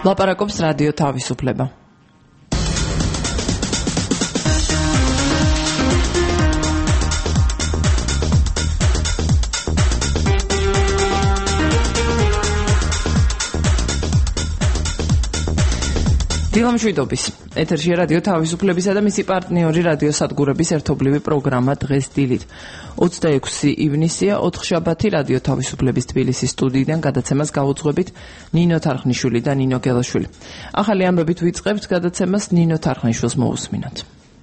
ლაპარაკობს რადიო თავისუფლება. დილამშვიდობის. ეთერში რადიო თავისუფლებისა და მისი პარტნიორი რადიო სადგურების ერთობლივი პროგრამა დღეს დილით. 26 ივნისია, ოთხშაბათი რადიო თავისუფლების თბილისის სტუდიიდან გადაცემას გაუძღვებით ნინო თარხნიშვილი და ნინო გელაშვილი. ახალი ამბებით ვიწყებთ გადაცემას ნინო თარხნიშვილს მოусმინოთ.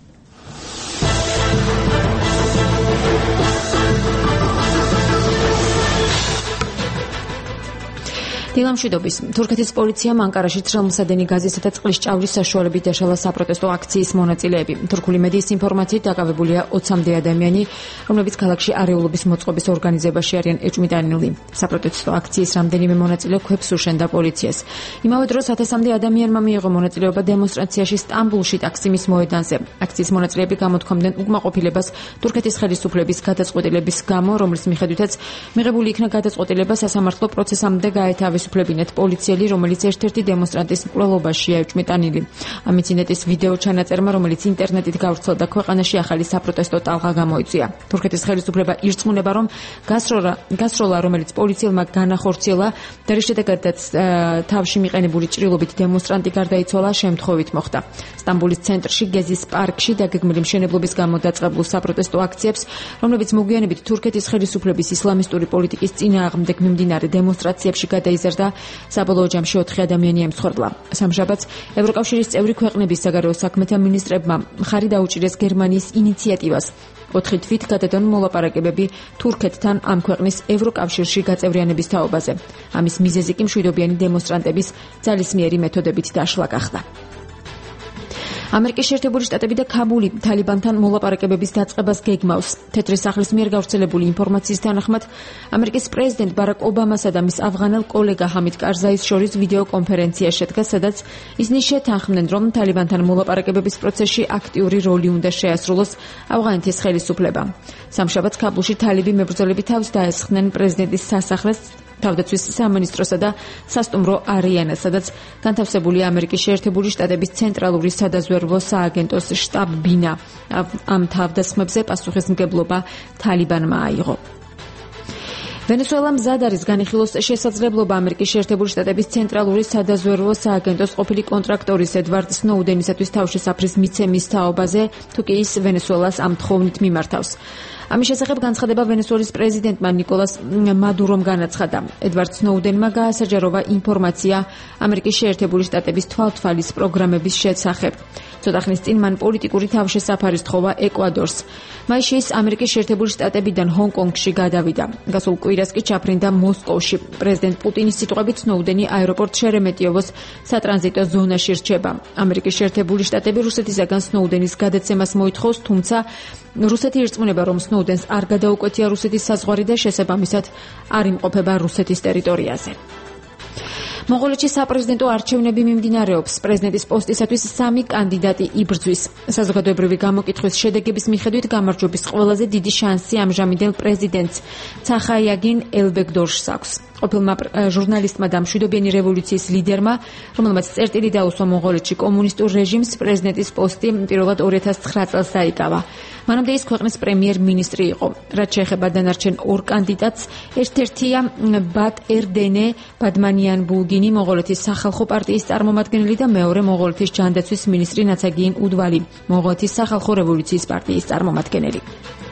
დილამშვიდობის. თურქეთის პოლიციამ ანკარაში ცხელმსადენი გაზისა და წყლის ჭავრის საშუალებით დაშალა საპროტესტო აქციის მონაწილეები. თურქული მედიის ინფორმაციით დაკავებულია 20-მდე ადამიანი, რომლებიც ქალაქში არეულობის მოწყობის ორგანიზებაში არიან ეჭვმიტანილი. საპროტესტო აქციის რამდენიმე მონაწილე ქვებს უშენდა პოლიციას. იმავე დროს 1000-მდე ადამიანმა მიიღო მონაწილეობა დემონსტრაციაში სტამბულში ტაქსიმის მოედანზე. აქციის მონაწილეები გამოთქვამდნენ უკმაყოფილებას თურქეთის ხელისუფლების გადაწყვეტილების გამო, რომლის მიხედვითაც მიღებული იქნა გადაწყვეტილება სასამართლო პროცესამდე გაეთავისუფლებინათ პოლიციელი, რომელიც ერთ-ერთი დემონსტრანტის მკვლელობაშია ეჭვმიტანილი. ამ ინციდენტის ვიდეო ჩანაწერმა, რომელიც ინტერნეტით გავრცელდა ქვეყანაში, ახალი საპროტესტო ტალღა გამოიწვია. თურქეთის ხელისუფლება ირწმუნება, რომ გასროლა, რომელიც პოლიციელმა განახორციელა და რის შედეგადაც თავში მიყენებული ჭრილობით დემონსტრანტი გარდაიცვალა, შემთხვევით მოხდა. სტამბულის ცენტრში გეზის პარკში დაგეგმილი მშენებლობის გამო დაწყებულ საპროტესტო აქციებს, რომლებიც მოგვიანებით თურქეთის ხელისუფლების ისლამისტური პოლიტიკის წინააღმდეგ მიმდინარე დემონსტრაციებში გადაიზარდა, საბოლოო ჯამში 4 ადამიანი ემსხვერპლა. სამშაბათს ევროკავშირის წევრი ქვეყნების საგარეო საქმეთა მინისტრებმა მხარი დაუჭირეს გერმანიის ინიციატივას 4 თვით გადადონ მოლაპარაკებები თურქეთთან ამ ქვეყნის ევროკავშირში გაწევრიანების თაობაზე. ამის მიზეზი კი მშვიდობიანი დემონსტრანტების ძალისმიერი მეთოდებით დაშლა გახდა. ამერიკის შეერთებული შტატები და ქაბული თალიბანთან მოლაპარაკებების დაწყებას გეგმავს. თეთრი სახლის მიერ გავრცელებული ინფორმაციის თანახმად, ამერიკის პრეზიდენტ ბარაკ ობამასა და მის ავღანელ კოლეგა ჰამიდ კარზაის შორის ვიდეო კონფერენცია შედგა, სადაც ისინი შეთანხმდნენ, რომ თალიბანთან მოლაპარაკებების პროცესში აქტიური როლი უნდა შეასრულოს ავღანეთის ხელისუფლებამ. სამშაბათს ქაბულში თალიბი მებრძოლები თავს დაესხნენ პრეზიდენტის სასახლეს, თავდაცვის სამინისტროსა და სასტუმრო არიანას, სადაც განთავსებულია ამერიკის შეერთებული შტატების ცენტრალური სადაზვერვო სააგენტოს შტაბ-ბინა. ამ თავდასხმებზე პასუხისმგებლობა თალიბანმა აიღო. ვენესუელა მზად არის განიხილოს შესაძლებლობა ამერიკის შეერთებული შტატების ცენტრალური სადაზვერვო სააგენტოს ყოფილი კონტრაქტორის ედვარდ სნოუდენისათვის თავშესაფრის მიცემის თაობაზე, თუ კი ის ვენესუელას ამ თხოვნით მიმართავს. ამის შესახებ განცხადება ვენესუელის პრეზიდენტმა ნიკოლას მადურომ განაცხადა. ედვარდ სნოუდენმა გაასაჯაროვა ინფორმაცია ამერიკის შეერთებული შტატების თვალთვალის პროგრამების შესახებ. ცოტა ხნის წინ მან პოლიტიკური თავშესაფარი სთხოვა ეკვადორს. მაისში ის ამერიკის შეერთებული შტატებიდან ჰონკონგში გადავიდა. გასულ კვირას კი ჩაფრინდა მოსკოვში. პრეზიდენტ პუტინის სიტყვებით სნოუდენი აეროპორტ შერემეტიევოს სატრანზიტო ზონაში რჩება. ამერიკის შეერთებული შტატები რუსეთისაგან სნოუდენის გადაცემას მოითხოვს, თუმცა რუსეთი ირწმუნება, რომ სნოუდენს არ გადაუკვეთია რუსეთის საზღვარი და შესაბამისად არ იმყოფება რუსეთის ტერიტორიაზე. მონღოლეთში საპრეზიდენტო არჩევნები მიმდინარეობს. პრეზიდენტის პოსტისათვის 3 კანდიდატი იბრძვის. საზოგადოებრივი გამოკითხვის შედეგების მიხედვით გამარჯვების ყველაზე დიდი შანსი ამჟამინდელ პრეზიდენტს ცახაიაგინ ელბეგდორშს აქვს. ყოფილმა ჟურნალისტმა და მშვიდობიანი რევოლუციის ლიდერმა, რომელმაც წერტილი დაუსვა მონღოლეთში კომუნისტურ რეჟიმს, პრეზიდენტის პოსტი პირველად 2009 წელს დაიკავა. მანამდე ის ქვეყნის პრემიერ-მინისტრი იყო. რაც შეეხება დანარჩენ 2 კანდიდატს, ერთ-ერთია ბატ ერდენე ბადმანიან ბულგინი, მონღოლეთის სახალხო პარტიის წარმომადგენელი და მეორე მონღოლეთის ჯანდაცვის მინისტრი ნაცაგიენ უდვალი, მონღოლეთის სახალხო რევოლუციის პარტიის წარმომადგენელი.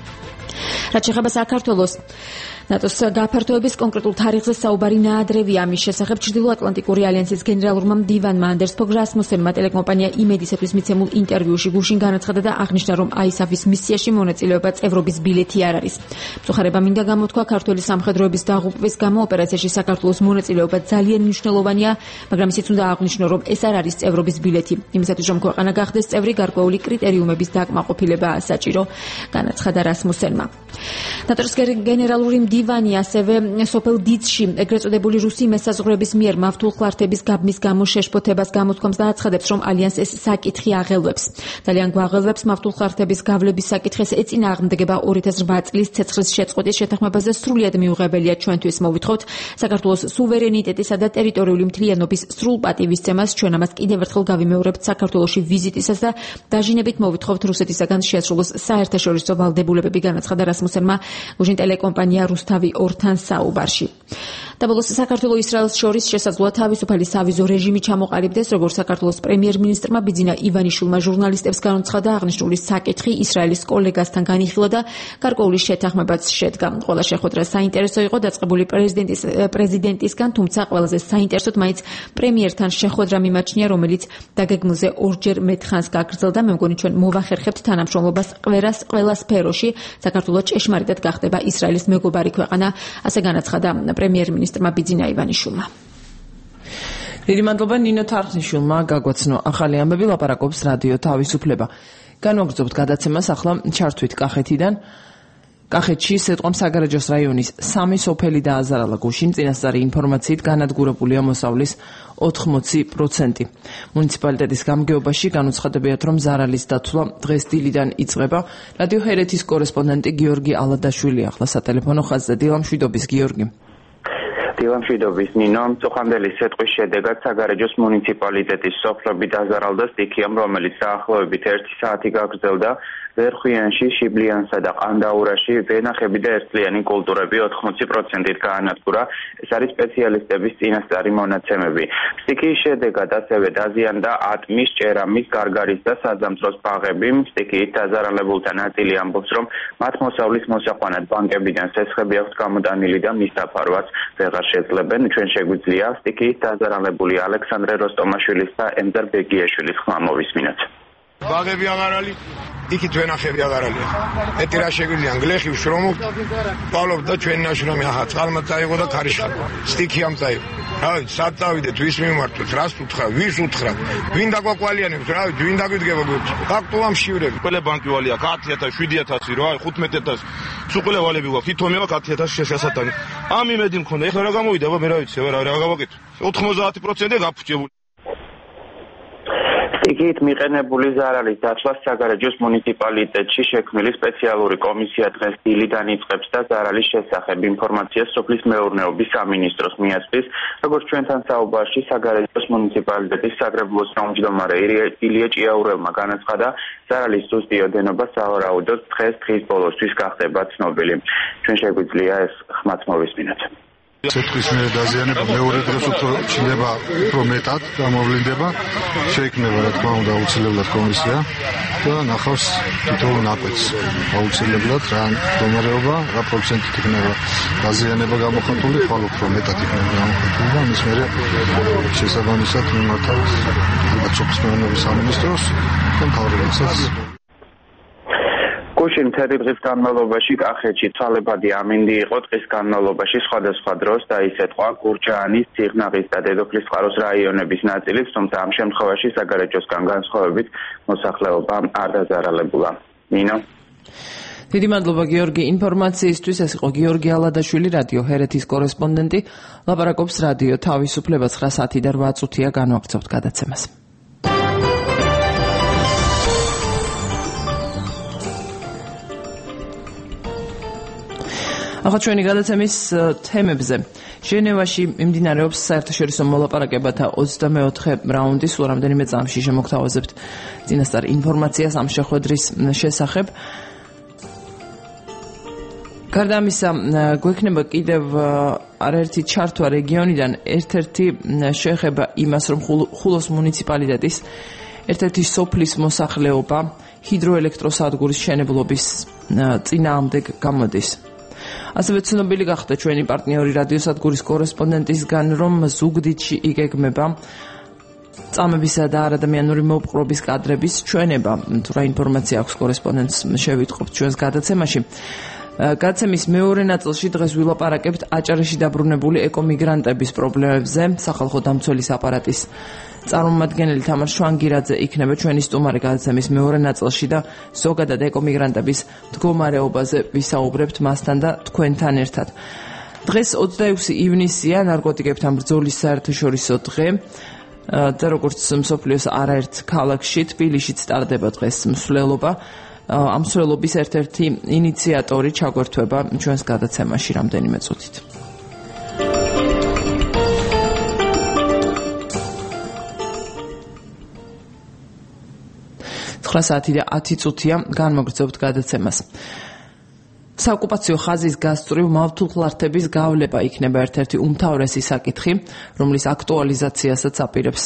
რაც შეეხება საქართველოს ნატოს გაფართოების კონკრეტულ თარიღზე საუბარი ნაადრევია. ამის შესახებ ჩრდილოატლანტიკური ალიანსის გენერალურმა მდივანმა ანდერს ფოგ რასმუსენმა ტელეკომპანია იმედისათვის მიცემულ ინტერვიუში გუშინ განაცხადა და აღნიშნა, რომ ISAF-ის მისიაში მონაწილეობა წევრობის ბილეთი არ არის. მწუხარება მინდა გამოთქვა, ქართველი სამხედროების დაღუპვის გამო ოპერაციაში საქართველოს მონაწილეობა ძალიან მნიშვნელოვანია, მაგრამ ისიც უნდა აღნიშნო, რომ ეს არ არის წევრობის ბილეთი. იმისათვის, რომ ქვეყანა გახდეს წევრი, გარკვეული კრიტერიუმების დაკმაყოფილებაა საჭირო, განაცხადა რასმუსენმა. ნატოს გენერალური დივანი ასევე სოფელ დიცში ეგრეთ წოდებული რუსი მესაზღვრების მიერ მავთულხლართების გაბმის გამო შეშფოთებას გამოთქვამს და აცხადებს, რომ ალიანს ეს საკითხი აღელვებს. ძალიან გვაღელვებს მავთულხლართების გავლების საკითხის ეწინააღმდეგება 2008 წლის ცეცხლის შეწყვეტის შეთანხმებაზე სრულიად მიუღებელია ჩვენთვის. მოვითხოვთ საქართველოს სუვერენიტეტისა და ტერიტორიული მთლიანობის სრულ პატივისცემას. ჩვენ ამას კიდევ ერთხელ გავიმეორებთ საქართველოში ვიზიტისას და დაჟინებით მოვითხოვთ რუსეთისაგან შეასრულოს საერთაშორისო ვალდებულებები, განაცხადა რასმუსენმა გუჟინ ტელეკომპანია რუსთავი 2-თან საუბარში. და ბოლოს საქართველოს ისრაელს შორის შესაძლოა თავისუფალი სავიზო რეჟიმი ჩამოყალიბდეს, როგორც საქართველოს პრემიერ-მინისტრმა ბიძინა ივანიშვილმა ჟურნალისტებს განაცხადა, აღნიშნული საკითხი ისრაელის კოლეგასთან განიხილა და გარკვეული შეთანხმებაც შედგა. ყველა შეხვედრა საინტერესო იყო დაწყებული პრეზიდენტისგან, თუმცა ყველაზე საინტერესოდ მაინც პრემიერთან შეხვედრა მიმაჩნია, რომელიც დაგეგმილზე ორჯერ მეტხანს გაგრძელდა. მე მგონი ჩვენ მოვახერხებთ თანამშრომლობას ყველა სფეროში. საქართველოს ჭეშმარიტად გახდება ისრაელის მეგობარი ქვეყანა, ასე განაცხადა პრემიერ-მინისტრმა ბიძინა ივანიშვილმა. დიდი მადლობა ნინო თარხნიშვილმა გაგვაცნო ახალი ამბები, ლაპარაკობს რადიო თავისუფლება. განვაგრძობთ გადაცემას ახლა ჩართვით კახეთიდან. კახეთში სეტყვამ საგარეჯოს რაიონის 3 სოფელი დააზარალა გუშინ, წინასწარი ინფორმაციით განადგურებულია მოსავლის 80%. მუნიციპალიტეტის გამგეობაში განუცხადებიათ, რომ ზარალის დათვლა დღეს დილიდან იწყება. რადიო ჰერეთის კორესპონდენტი გიორგი ალადაშვილი ახლა სატელეფონო ხაზზე. დილამშვიდობის გიორგი. დილამშვიდობის ნინო. მწუხანდელი სეტყვის შედეგად საგარეჯოს მუნიციპალიტეტის სოფლები დაზარალდა სტიქიამ, რომელიც დაახლოებით 1 საათი გაგრძელდა. ვერხვიანში, შიბლიანსა და ყანდაურაში ვენახები და ერთწლიანი კულტურები 80%-ით გაანადგურა. ეს არის სპეციალისტების წინასწარი მონაცემები. სტიქიის შედეგად ასევე დაზიანდა ატმის, ჭერამის, გარგარის და საძამწროს ბაღები. სტიქიით დაზარალებულთა ნაწილი ამბობს, რომ მათ მოსავლის მოსაყვანად ბანკებიდან სესხები აქვს გამოტანილი და მის დაფარვაც ვეღარ შეძლებენ. ჩვენ შეგვიძლია სტიქიით დაზარალებული ალექსანდრე როსტომაშვილის და ემზარ ბეგიაშვილის ხმა მოვისმინოთ. ბაღები აღარ არის, იქით ვენახები აღარ არის. ეტი რა შეგვიძლია გლეხი ვშრომობ, ვყავლობ და ჩვენი ნაშრომი ახლა წყალმა წაიღო და ქარიშხა. სტიქიამ წაიღო. რავი, სად წავიდეთ, ვის მიმართოთ, რას უთხრა, ვის უთხრა, ვინ დაგვაკვალიანებს, რავი, ვინ დაგვიდგება გვერდში. ფაქტუა მშივრები. ყველა ბანკი ვალია 10.000, 7.000, რა, 15.000. სუყელე ვალები გვაქვს, თითომი 10.000 შესასატანი. ამ იმედი მქონდა, ეხლა რა გამოვიდა, მე რა ვიცი, რა გავაკეთე. 90% გაფუჭებული. სტიქიით მიყენებული ზარალის დათვლას საგარეჯოს მუნიციპალიტეტში შექმნილი სპეციალური კომისია დღეს დილიდან იწყებს და ზარალის შესახებ ინფორმაციას სოფლის მეურნეობის სამინისტროს მიაწვის. როგორც ჩვენთან საუბარში საგარეჯოს მუნიციპალიტეტის საკრებულოს თავმჯდომარე ილია ჭიაურელმა განაცხადა, ზარალის ზუსტი ოდენობა სავარაუდოდ დღის ბოლოსთვის გახდება ცნობილი. ჩვენ შეგვიძლია ეს ხმაც მოვისმინოთ. სეტყვის დაზიანება მეორე დროს ჩნდება უფრო მეტად გამოვლინდება, შეიქმნება რა თქმა უნდა აუცილებლად კომისია და ნახავს თითოეულ ნაკვეთს აუცილებლად რა მდგომარეობა, რა პროცენტით იქნება დაზიანება გამოხატული, ხვალ უფრო მეტად იქნება გამოხატული და მის მერე შესაბამისად მიმართავს სოფლის მეურნეობის სამინისტროს და მთავრობასაც. გუშინ მთელი დღის განმავლობაში კახეთში ცვალებადი ამინდი იყო. დღის განმავლობაში სხვადასხვა დროს დაისეტყვა გურჯაანის, ციღნაღის და დედოფლისწყაროს რაიონების ნაწილიც, თუმცა ამ შემთხვევაში საგარეჯოსგან განსხვავებით მოსახლეობა არ დაზარალებულა. ნინო. დიდი მადლობა გიორგი ინფორმაციისთვის. ეს იყო გიორგი ალადაშვილი, რადიო ჰერეთის კორესპონდენტი. ლაპარაკობს რადიო თავისუფლება 9 საათი და 8 წუთია განვაგრძობთ გადაცემას. ახლა ჩვენი გადაცემის თემებზე. ჟენევაში მიმდინარეობს საერთაშორისო მოლაპარაკებათა 24 რაუნდი. სულ რამდენიმე წამში შემოგთავაზებთ წინასწარ ინფორმაციას ამ შეხვედრის შესახებ. გარდა ამისა, გვექნება კიდევ არაერთი ჩართვა რეგიონიდან. ერთ-ერთი შეეხება იმას, რომ ხულოს მუნიციპალიტეტის ერთ-ერთი სოფლის მოსახლეობა ჰიდროელექტროსადგურის მშენებლობის წინააღმდეგ გამოდის. ასევე ცნობილი გახდა ჩვენი პარტნიორი რადიოსადგურის კორესპონდენტისგან, რომ ზუგდიდში იგეგმება წამებისა და არადამიანური მოპყრობის კადრების ჩვენება. თუ რა ინფორმაცია აქვს კორესპონდენტს შევიტყობთ ჩვენს გადაცემაში. გადაცემის მეორე ნაწილში დღეს ვილაპარაკებთ აჭარაში დაბრუნებული ეკომიგრანტების პრობლემებზე. სახალხო დამცველის აპარატის წარმომადგენელი თამარ შვანგირაძე იქნება ჩვენი სტუმარი გადაცემის მეორე ნაწილში და ზოგადად ეკომიგრანტების მდგომარეობაზე ვისაუბრებთ მასთან და თქვენთან ერთად. დღეს 26 ივნისია, ნარკოტიკებთან ბრძოლის საერთაშორისო დღე. და როგორც მსოფლიოს არაერთ ქალაქში, თბილისშიც ტარდება დღეს მსვლელობა. ამ მსვლელობის ერთ-ერთი ინიციატორი ჩაგვერთვება ჩვენს გადაცემაში რამდენიმე წუთით. 9 საათი და 10 წუთია განმოგრძობთ გადაცემას. საოკუპაციო ხაზის გასწვრივ მავთულხლართების გავლება იქნება ერთ-ერთი უმთავრესი საკითხი, რომლის აქტუალიზაციასაც აპირებს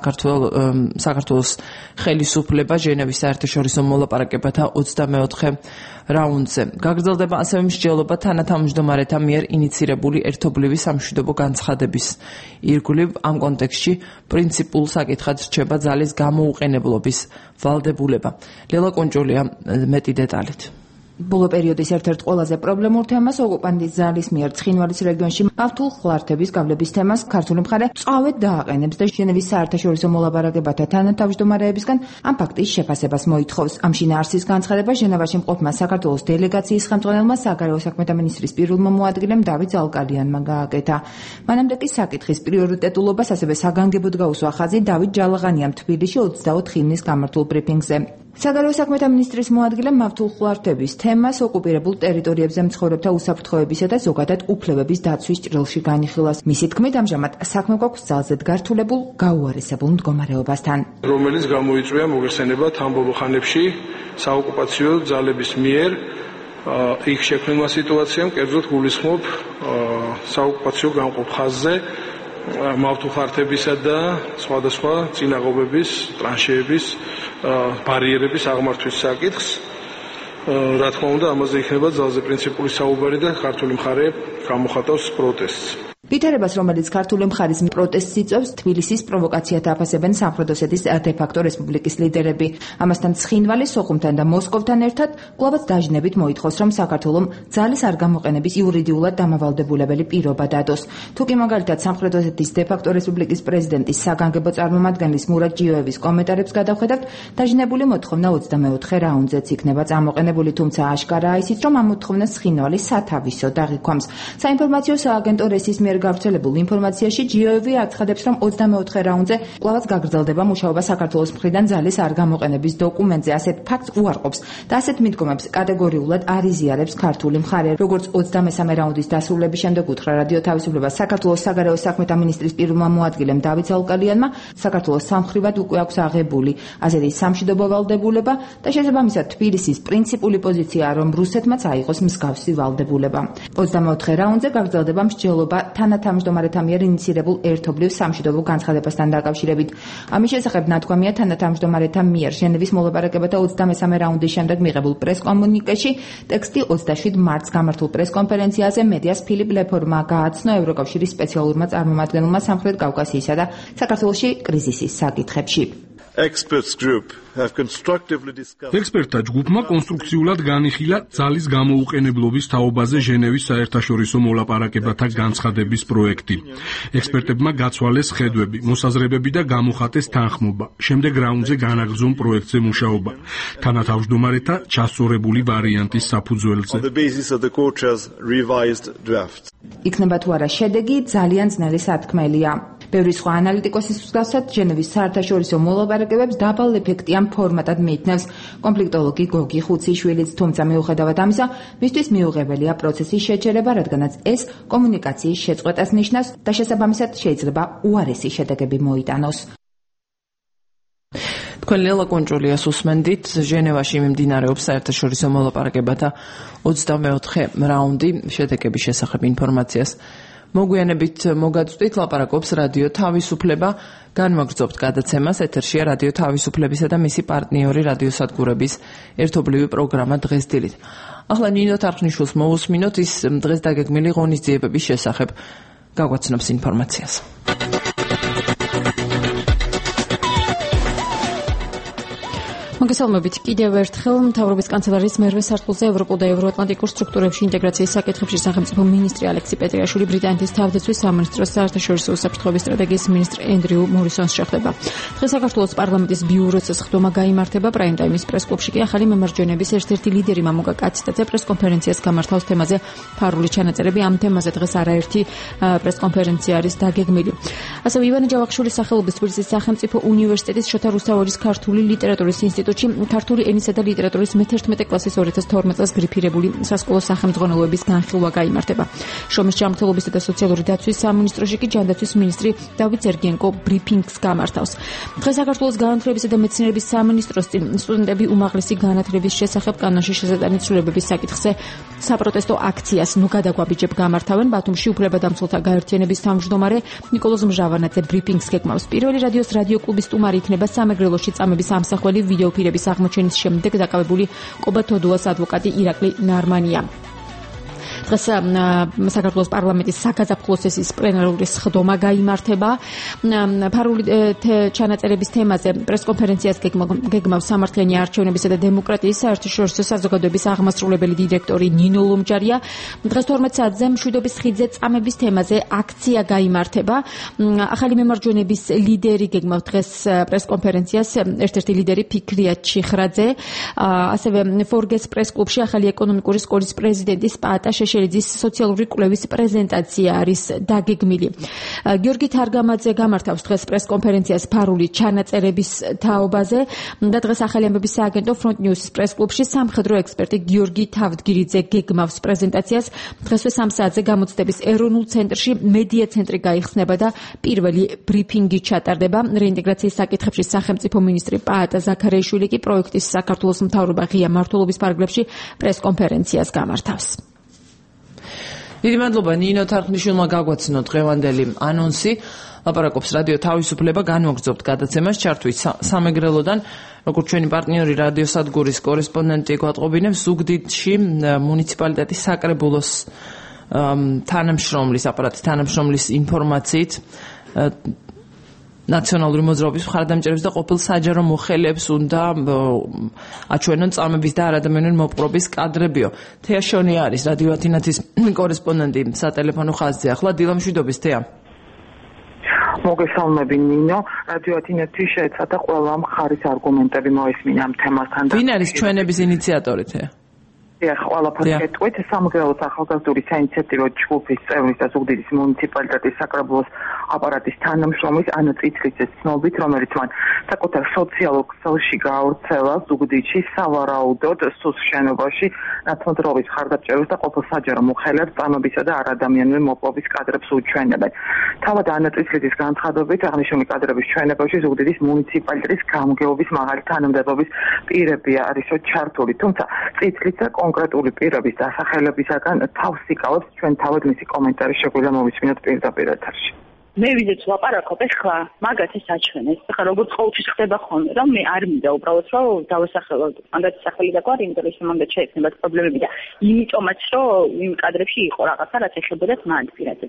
საქართველოს ხელისუფლება ჟენევის საერთაშორისო მოლაპარაკებათა 24 რაუნდზე. გაგრძელდება ასევე მსჯელობა თანათავმჯდომარეთა მიერ ინიცირებული ერთობლივი სამშვიდობო განცხადების ირგვლივ. ამ კონტექსტში პრინციპულ საკითხად რჩება ძალის გამოუყენებლობის ვალდებულება. ლელა კონჭოლია მეტი დეტალით. ბოლო პერიოდის ერთ-ერთ ყველაზე პრობლემურ თემას ოკუპანტის ძალის მიერ ცხინვალის რეგიონში მავთულხლართების გავლების თემას ქართული მხარე წავედ დააყენებს და ჟენევის საერთაშორისო მოლაპარაკებათა თანათავმჯდომარეებისგან ამ ფაქტის შეფასებას მოითხოვს. ამ შინაარსის განცხადება ჟენევაში მყოფმა საქართველოს დელეგაციის ხელმძღვანელმა საგარეო საქმეთა მინისტრის პირველმა მოადგილემ დავით ზალკალიანმა გააკეთა. მანამდე კი საკითხის პრიორიტეტულობას ასევე საგანგებოდ გაუსვა ხაზი დავით ჯალაღანიამ თბილისში 24 ივნის გამართულ ბრიფინგზე. საგარეო საქმეთა მინისტრის მოადგილემ მავთულხლართების თემას ოკუპირებულ ტერიტორიებზე მცხოვრებთა უსაფრთხოებისა და ზოგადად უფლებების დაცვის ჭრილში განიხილავს. მისი თქმით, ამჟამად საქმე გვაქვს ძალზედ გართულებულ, გაუარესებულ მდგომარეობასთან, რომელიც გამოიწვია მოგეხსენებათ ამ ბოლო ხანებში საოკუპაციო ძალების მიერ იქ შექმნილმა სიტუაციამ, კერძოდ გულისხმობ საოკუპაციო გამყოფ ხაზზე მავთულხლართებისა და სხვადასხვა წინაღობების, ტრანშეების, ბარიერების აღმართვის საკითხს. რა თქმა უნდა, ამაზე იქნება ძალზე პრინციპული საუბარი და ქართული მხარე გამოხატავს პროტესტს. ვითარებას, რომელიც ქართული მხარის პროტესტს იწვევს, თბილისის პროვოკაციათა აფასებენ სამხრეთ ოსეთის დე-ფაქტო რესპუბლიკის ლიდერები. ამასთან ცხინვალის, სოხუმთან და მოსკოვთან ერთად კვლავაც დაჟინებით მოითხოვს, რომ საქართველომ ძალის არ გამოყენების იურიდიულად დამავალდებულებელი პირობა დადოს. თუ კი მაგალითად სამხრეთ ოსეთის დე-ფაქტო რესპუბლიკის პრეზიდენტის საგანგებო წარმომადგენლის მურატ ჯიოევის კომენტარებს გადავხედავთ, დაჟინებული მოთხოვნა 24 რაუნდზეც იქნება წამოყენებული, თუმცა აშკარაა ისიც, რომ ამ მოთხოვნას ცხინვალი სათავისოდ აღიქვამს. საინფორმაციო სააგენტო რესის მიერ გავრცელებულ ინფორმაციაში ჯიოევი აცხადებს, რომ 24 რაუნდზე კვლავაც გაგრძელდება მუშაობა საქართველოს მხრიდან ძალის არ გამოყენების დოკუმენტზე. ასეთ ფაქტს უარყოფს და ასეთ მიდგომებს კატეგორიულად არ იზიარებს ქართული მხარე. როგორც 23 რაუნდის დასრულების შემდეგ უთხრა რადიო თავისუფლება საქართველოს საგარეო საქმეთა მინისტრის პირველმა მოადგილემ დავით ზალკალიანმა, საქართველოს სამხრივად უკვე აქვს აღებული ასეთი სამშვიდობო ვალდებულება და შესაბამისად თბილისის პრინციპული პოზიციაა, რომ რუსეთმაც აიღოს მსგავსი ვალდებულება. 24 რაუნდზე გაგრძელდება მსჯელობა თანათავმჯდომარეთა მიერ ინიცირებულ ერთობლივ სამშვიდობო განცხადებასთან დაკავშირებით. ამის შესახებ ნათქვამია თანათავმჯდომარეთა მიერ ჟენევის მოლაპარაკებათა 23 რაუნდის შემდეგ მიღებულ პრესკომუნიკეში. ტექსტი 27 მარტს გამართულ პრესკონფერენციაზე მედიას ფილიპ ლეფორმა გააცნო ევროკავშირის სპეციალურმა წარმომადგენელმა სამხრეთ კავკასიისა და საქართველოში კრიზისის საკითხებში. ექსპერტთა ჯგუფმა კონსტრუქციულად განიხილა ძალის გამოუყენებლობის თაობაზე ჟენევის საერთაშორისო მოლაპარაკებათა განცხადების პროექტი. ექსპერტებმა გაცვალეს ხედვები, მოსაზრებები და გამოხატეს თანხმობა. შემდეგ რაუნდზე განაგრძონ პროექტზე მუშაობა. თანათავმჯდომარეთა ჩასწორებული ვარიანტის საფუძველზე. იქნება თუ არა შედეგი, ძალიან ძნელი სათქმელია. ბევრი სხვა ანალიტიკოსის მსგავსად ჟენევის საერთაშორისო მოლაპარაკებებს დაბალ ეფექტიან ფორმატად მიითნევს კონფლიქტოლოგი გოგი ხუციშვილიც, თუმცა მიუხედავად ამისა, მისთვის მიუღებელია პროცესის შეჩერება, რადგანაც ეს კომუნიკაციის შეწყვეტას ნიშნავს და შესაბამისად შეიძლება უარესი შედეგები მოიტანოს. თქვენ ლელა კონჭოლიას უსმენდით, ჟენევაში მიმდინარეობს საერთაშორისო მოლაპარაკებათა 24 რაუნდი, შედეგების შესახებ ინფორმაციას მოგვიანებით მოგაწვდით, ლაპარაკობს რადიო თავისუფლება. განმოგრძობთ გადაცემას, ეთერშია რადიო თავისუფლებისა და მისი პარტნიორი რადიოსადგურების ერთობლივი პროგრამა დღეს დილით. ახლა ნინო თარხნიშვილს მოусმინოთ, ის დღეს დაგეგმილი ღონისძიებების შესახებ გაგვაცნობს ინფორმაციას. მოგესალმებით. კიდევ ერთხელ მთავრობის კანცელარიის მერვე სართულზე ევროპულ და ევროატლანტიკურ სტრუქტურებში ინტეგრაციის საკითხებში სახელმწიფო მინისტრი ალექსი პეტრიაშვილი ბრიტანეთის თავდაცვის სამინისტროს საერთაშორისო უსაფრთხოების სტრატეგიის მინისტრ ენდრიუ მორისონს შეხვდება. დღეს საქართველოს პარლამენტის ბიუროს სხდომა გაიმართება პრაიმ ტაიმის პრესკლუბში კი ახალი მემარჯვენების ერთ-ერთი ლიდერი მამუკა კაციტაძე პრესკონფერენციას გამართავს თემაზე ფარული ჩანაწერები ამ თემაზე დღეს არაერთი პრესკონფერენცია არის დაგეგმილი. ასევე ივანე ჯავახიშვილის სახელობის თბილისის სახელმწიფო უნივერსიტეტის შოთა რუსთაველის ქართული ლიტერატურის ინსტიტუტში ქართული ენისა და ლიტერატურის მე-11 კლასის 2012 წელს გრიფირებული სასკოლო სახელმძღვანელოების განხილვა გაიმართება. შრომის ჯანმრთელობისა და სოციალური დაცვის სამინისტროში კი ჯანდაცვის მინისტრი დავით ზერგიენკო ბრიფინგს გამართავს. დღეს საქართველოს განათლებისა და მეცნიერების სამინისტროს წინ სტუდენტები უმაღლესი განათლების შესახებ კანონში შესატანით ცვლილებების საკითხზე საპროტესტო აქციას გადაგვაბიჯებ გამართავენ. ბათუმში უფლებადამცველთა გაერთიანების თავმჯდომარე ნიკოლოზ მჟავანაძე ბრიფინგს გეგმავს. პირველი რადიოს რადიო კლუბის სტუმარი იქნება სამეგრელოში წამების ამსახველი ვიდეოფირების აღმოჩენის შემდეგ დაკავებული კობა თოდუას ადვოკატი ირაკლი ნარმანია. დღეს საქართველოს პარლამენტის საგაზაფხულო სესიის პლენარული სხდომა გაიმართება. ფარული ჩანაწერების თემაზე პრესკონფერენციას გეგმავს სამართლიანი არჩევნებისა და დემოკრატიის საერთაშორისო საზოგადოების აღმასრულებელი დირექტორი ნინო ლომჯარია. დღეს 12 საათზე მშვიდობის ხიდზე წამების თემაზე აქცია გაიმართება. ახალი მემარჯვენების ლიდერი გეგმავს დღეს პრესკონფერენციას ერთ-ერთი ლიდერი ფიქრია ჩიხრაძე. ასევე ფორგეს პრესკლუბში ახალი ეკონომიკური სკოლის პრეზიდენტის პაატა შელიძის სოციალური კვლევის პრეზენტაცია არის დაგეგმილი. გიორგი თარგამაძე გამართავს დღეს პრესკონფერენციას ფარული ჩანაწერების თაობაზე და დღეს ახალი ამბების სააგენტო ფრონტ ნიუსის პრესკლუბში სამხედრო ექსპერტი გიორგი თავდგირიძე გეგმავს პრეზენტაციას. დღესვე 3 საათზე გამოცდების ეროვნულ ცენტრში მედია ცენტრი გაიხსნება და პირველი ბრიფინგი ჩატარდება. რეინტეგრაციის საკითხებში სახელმწიფო მინისტრი პაატა ზაქარიაშვილი კი პროექტის საქართველოს მთავრობა ღია მმართველობის ფარგლებში პრესკონფერენციას გამართავს. დიდი მადლობა ნინო თარხნიშვილმა გაგვაცნო დღევანდელი ანონსი. ლაპარაკობს რადიო თავისუფლება, განვაგრძობთ გადაცემას ჩართვით სამეგრელოდან, როგორც ჩვენი პარტნიორი რადიოსადგურის კორესპონდენტი გვატყობინებს ზუგდიდში მუნიციპალიტეტის საკრებულოს თანამშრომლის აპარატის თანამშრომლის ინფორმაციით ნაციონალური მოძრაობის მხარდამჭერებს და ყოფილ საჯარო მოხელეებს უნდა აჩვენონ წამების და არადამიანური მოპყრობის კადრებიო. თეა შონია არის რადიო ათინათის კორესპონდენტი სატელეფონო ხაზზე. ახლა დილა მშვიდობის თეა. მოგესალმები ნინო, რადიო ათინათი შეეცადა ყველა მხარის არგუმენტები მოესმინა ამ თემასთან. ვინ არის ჩვენების ინიციატორი თეა? ყველაფერს გეტყვით, სამგრელოს ახალგაზრდული საინიციატივო ჯგუფის წევრის და ზუგდიდის მუნიციპალიტეტის საკრებულოს აპარატის თანამშრომლის ანა წითლიძეს ცნობით, რომელიც მან საკუთარ სოციალურ ქსელში გაავრცელა ზუგდიდში სავარაუდოდ სუს შენობაში ნაცნობრობის მხარდამჭერებს და ყოფილ საჯარო მოხელეებს წამებისა და არადამიანური მოპყრობის კადრებს უჩვენებენ. თავად ანა წითლიძის განცხადებით, აღნიშნული კადრების ჩვენებაში ზუგდიდის მუნიციპალიტეტის გამგეობის მაღალი თანამდებობის პირები არისო ჩართული, თუმცა წითლიძე კონკრეტული პირების დასახელებისაგან თავს იკავებს. ჩვენ თავად მისი კომენტარი შეგვიძლია მოვისმინოთ პირდაპირ ეთერში. მე ვიდეც ლაპარაკობ ახლა მაგათი საჩვენეს. ახლა როგორც ყოველთვის ხდება ხოლმე, რომ მე არ მინდა უბრალოდ რომ დავასახელო მანდატის სახელი და კვარი, იმიტომ რომ მანდატ შეექმნება პრობლემები და იმიტომაც რომ იმ კადრებში იყო რაღაცა რაც ეხებოდა მანდ პირადად.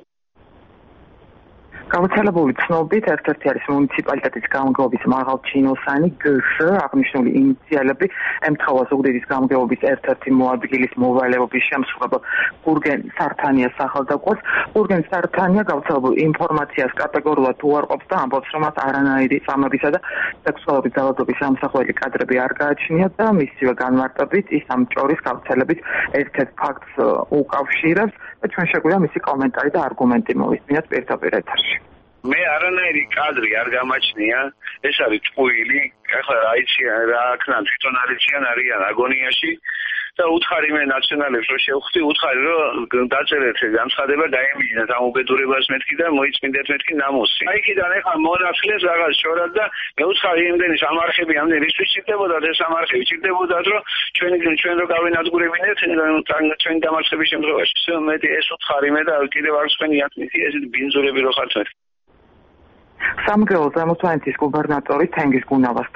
გავრცელებული ცნობით ერთ-ერთი არის მუნიციპალიტეტის გამგეობის მაღალჩინოსანი გს აღნიშნული ინიციალები ემთხვევა ზუგდიდის გამგეობის ერთ-ერთი მოადგილის მოვალეობის შემსრულებელ გურგენ სართანიას სახელდაკვეთს. გურგენ სართანია გავრცელებულ ინფორმაციას კატეგორიულად უარყოფს და ამბობს, რომ მას არანაირი წამებისა და სექსუალური ძალადობის ამსახველი კადრები არ გააჩნია და მისივე განმარტებით ის ამ ჭორის გავრცელების ერთ-ერთ ფაქტს უკავშირებს და ჩვენ შეგვიძლია მისი კომენტარი და არგუმენტი მოვისმინოთ პირდაპირ ეთერში. მე არანაირი კადრი არ გამაჩნია, ეს არის წყვილი, ახლა რა იციან, რა აქნან თვითონ არიციან არიან აგონიაში და უთხარი მე ნაციონალებს რო შევხვდი, უთხარი რომ დაწერეთ განცხადება დაემიჯნეთ ამ უბედურებას მეთქი და მოიწმინდეთ მეთქი ნამოსი. აი იქიდან ახლა მონაცვლეს რაღაც შორად და მე უთხარი იმდენი სამარხები ამდენი რისთვის ჭირდებოდათ, ეს სამარხები ჭირდებოდათ, რომ ჩვენ რო გავენადგურებინეთ ჩვენი დამარცხების შემთხვევაში. მეტი ეს უთხარი მე და კიდევ არ ვსვენიათ მითი ესეთი ბინძურები რო ხართ მეთქი. სამგრელოს ზემოწმენდის გუბერნატორი თენგიზ გუნავას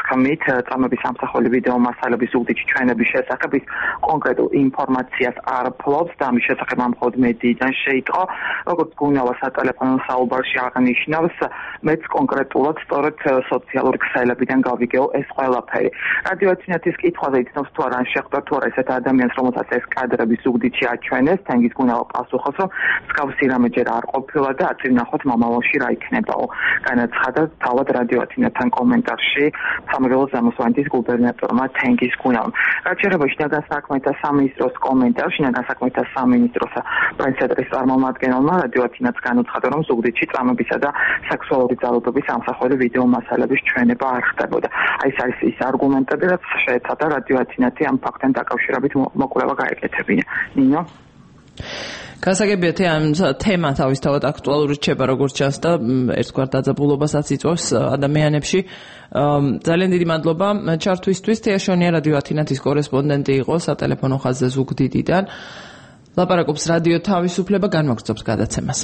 ხმით წამების სამსახური ვიდეო მასალების ზუგდიდში ჩვენების შესახებ ის კონკრეტულ ინფორმაციას არ ფლობს და ამის შესახებ მხოლოდ მედიიდან შეიტყო, როგორც გუნავა სატელეფონო საუბარში აღნიშნავს, მეც კონკრეტულად სწორედ სოციალური ქსელებიდან გავიგეო ეს ყველაფერი. რადიოათინათის კითხვაზე იცნობს თუ არა შეხვდა თუ არა ესეთ ადამიანს, რომელსაც ეს კადრები ზუგდიდში აჩვენეს, თენგის გუნავა პასუხობს, რომ მსგავსი რამე ჯერ არ ყოფილა და აწინ ნახოთ მომავალში რა იქნებაო. განაცხადა თავად რადიოათინათთან კომენტარში სამეგრელოს ზემოსვანეთის გუბერნატორმა თენგის გუნავამ. რაც შეეხება შინაგან საქმეთა სამინისტროს კომენტარს, შინაგან საქმეთა სამინისტროს პრესცენტრის წარმომადგენელმა რადიოათინათს განუცხადა, რომ ზუგდიდში წამებისა და სექსუალური ძალადობის ამსახველი ვიდეო მასალების ჩვენება არ ხდებოდა. აი ეს არის ის არგუმენტები, რაც შეეცადა რადიოათინათი ამ ფაქტთან დაკავშირებით მოკვლევა გაეკეთებინა. ნინო გასაგებია ამ თემა თავისთავად აქტუალური რჩება როგორც ჩანს და ერთგვარ დაძაბულობასაც იწვევს ადამიანებში. ძალიან დიდი მადლობა ჩართვისთვის. თეაშონია რადიო ათინათის კორესპონდენტი იყო სატელეფონო ხაზზე ზუგდიდიდან. ლაპარაკობს რადიო თავისუფლება, განმაგრძობს გადაცემას.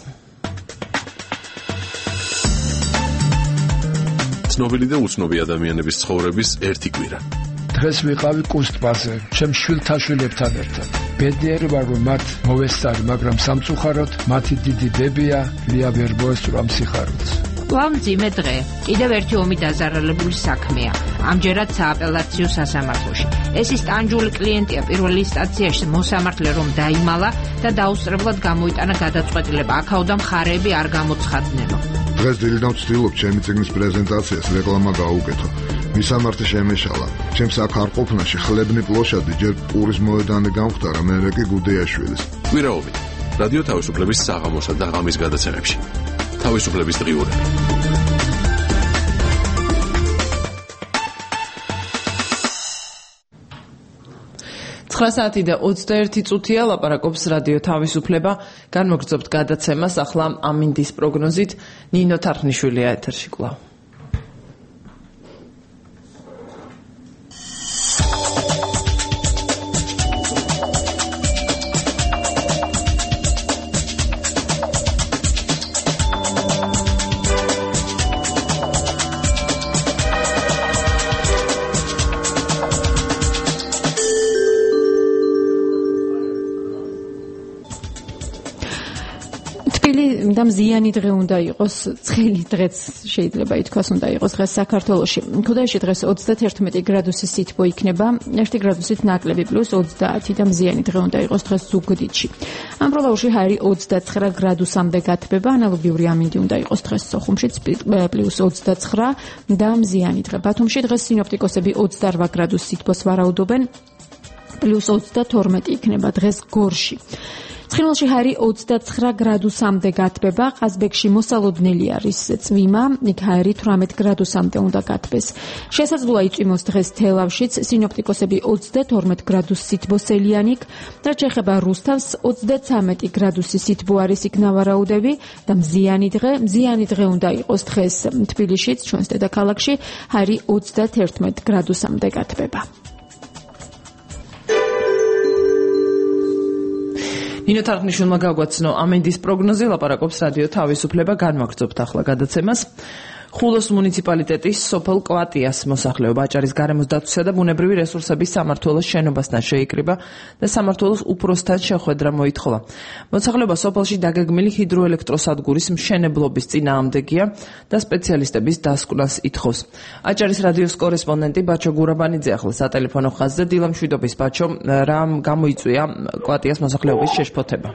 ცნობილი და უცნობი ადამიანების ცხოვრების ერთი კვირა. დღეს ვიყავი კუსტბაზე, ჩემ შვილთაშვილებთან ერთად. ბედნიერი ვარ, რომ მათ მოვესწარი, მაგრამ სამწუხაროდ მათი დიდი ბებია ლია ვერ მოესწრო ამ სიხარულს. მძიმე დღე. კიდევ ერთი ომი დაზარალებული საქმეა. ამჯერად სააპელაციო სასამართლოში. ეს ის ტანჯული კლიენტია პირველი ინსტანციაში მოსამართლე რომ დაიმალა და დაუსწრებლად გამოიტანა გადაწყვეტილება. აქაოდან მხარეები არ გამოცხადნენო. დღეს დილიდან ვცდილობ ჩემი წიგნის პრეზენტაციას რეკლამა გაუკეთო. მისამართი შემეშალა. ჩემს აქ არ ყოფნაში ხლებნი პლოშადი ჯერ პურის მოედანი გამختარა, მერე კი გუდეაშვილის. კვირაობი. რადიო თავისუფლების საღამოსა და ღამის გადაცემებში. თავისუფლების დღიურები. საათი და 21 წუთია ლაპარაკობს რადიო თავისუფლება. განმოგრძობთ გადაცემას ახლა ამინდის პროგნოზით. ნინო თარხნიშვილია ეთერში კვლავ. და მზიანი დღე უნდა იყოს, ცხელი დღეც შეიძლება ითქვას უნდა იყოს დღეს საქართველოში. ქუთაისში დღეს 31 გრადუსი სითბო იქნება, 1 გრადუსით ნაკლები პლუს 30 და მზიანი დღე უნდა იყოს დღეს ზუგდიდში. ამბროლაურში ჰაერი 29 გრადუსამდე გათბება, ანალოგიური ამინდი უნდა იყოს დღეს სოხუმშიც პლუს 29 და მზიანი დღე. ბათუმში დღეს სინოპტიკოსები 28 გრადუს სითბოს ვარაუდობენ, პლუს 32 იქნება დღეს გორში. ცხინვალში ჰაერი 29 გრადუსამდე გათბება, ყაზბეგში მოსალოდნელი არის წვიმა, იქ ჰაერი 18 გრადუსამდე უნდა გათბეს. შესაძლოა იწვიმოს დღეს თელავშიც, სინოპტიკოსები 32 გრადუს სითბოს ელიან იქ, რაც შეეხება რუსთავს 33 გრადუსი სითბო არის იქ ნავარაუდები და მზიანი დღე უნდა იყოს დღეს თბილისშიც, ჩვენს დედაქალაქში, ჰაერი 31 გრადუსამდე გათბება. ნინო თარხნიშვილმა გაგვაცნო ამინდის პროგნოზი, ლაპარაკობს რადიო თავისუფლება, განმაგრძობთ ახლა გადაცემას. ხულოს მუნიციპალიტეტის სოფელ კვატიას მოსახლეობა აჭარის გარემოს დაცვისა და ბუნებრივი რესურსების სამმართველოს შენობასთან შეიკრიბა და სამმართველოს უფროსთან შეხვედრა მოითხოვა. მოსახლეობა სოფელში დაგეგმილი ჰიდროელექტროსადგურის მშენებლობის წინააღმდეგია და სპეციალისტების დასკვნას ითხოვს. აჭარის რადიოს კორესპონდენტი ბაჩო გურაბანიძე ახლა სატელეფონო ხაზზე. დილამშვიდობის ბაჩო, რა გამოიწვია კვატიას მოსახლეობის შეშფოთება?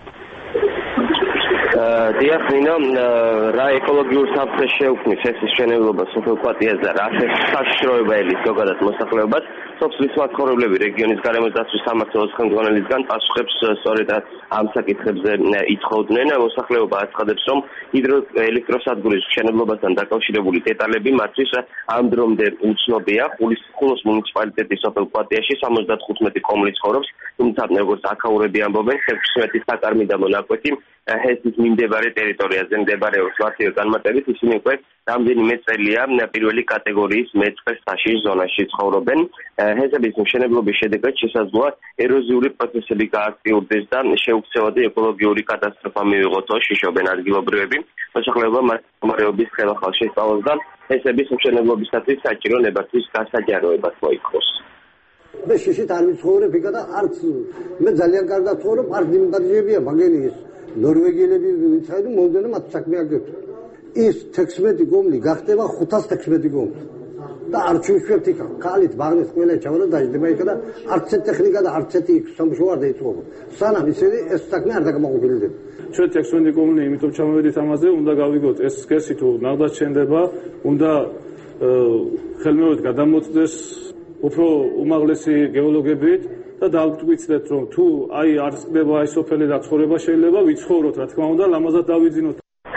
დიახ, ნინო, რა ეკოლოგიურ საფრთხეს შეუქმნის ეს მშენებლობა სოფელ კვატიაზე და რა საშიშროება ელის ზოგადად მოსახლეობას, სოფლის მაცხოვრებლები რეგიონის გარემოს დაცვის სამმართველოს ხელმძღვანელისგან პასუხებს სწორედ ამ საკითხებზე ითხოვდნენ. მოსახლეობა აცხადებს, რომ ჰიდროელექტროსადგურის მშენებლობასთან დაკავშირებული დეტალები მათთვის ამ დრომდე უცნობია. ხულოს მუნიციპალიტეტის სოფელ კვატიაში 75 კომლი ცხოვრობს, თუმცა როგორც აქაურები ამბობენ, 16 საკარმი და მონაკვეთი ჰესის მიმდებარე ტერიტორიაზე მდებარეობს. ლათვიო განმარტებით ისინი უკვე რამდენიმე წელია პირველი კატეგორიის მეწყეს საშიშ ზონაში ცხოვრობენ. ჰესების მშენებლობის შედეგად შესაძლოა ეროზიული პროცესები გააქტიურდეს და შეუქცევადი ეკოლოგიური კატასტროფა მივიღოთ, შიშობენ ადგილობრივები. მოსახლეობა მდგომარეობის ხელახალ შესწავლას და ფესების მშენებლობისათვის საჭირო ნებართვის გასაჯაროებას მოითხოვს. მე შეშით არ ვიცხოვრებია და არც მე ძალიან კარგად ცხოვრობ, არ დიმიტარიებია მაგელი ის ნორვეგიელები ვიცხარი მომდენო მათ საქმე აგებს. ის 16 გომლი გახდება 516 გომლი. და არ ჩუშვებთ იქ ქალით ბაღნის ყველა ჩავდა დაждდება იქ და არც ტექნიკა და არც სამშო არ დაიწყო. სანამ ისინი ეს საქმე არ დაგმოგვიდება. ჩვენ 16 გომლი იმიტომ ჩამოვედით ამაზე, უნდა გავიგოთ ეს სქესი თუ ნახდას ჩენდება, უნდა ხელმეორედ გადამოწდეს უფრო უმაღლესი გეოლოგებით და დავგვიცდეთ რომ თუ აი არ ხდება აი სოფელი და ცხოვრება შეიძლება ვიცხოვროთ რა თქმა უნდა ლამაზად დავიძინოთ.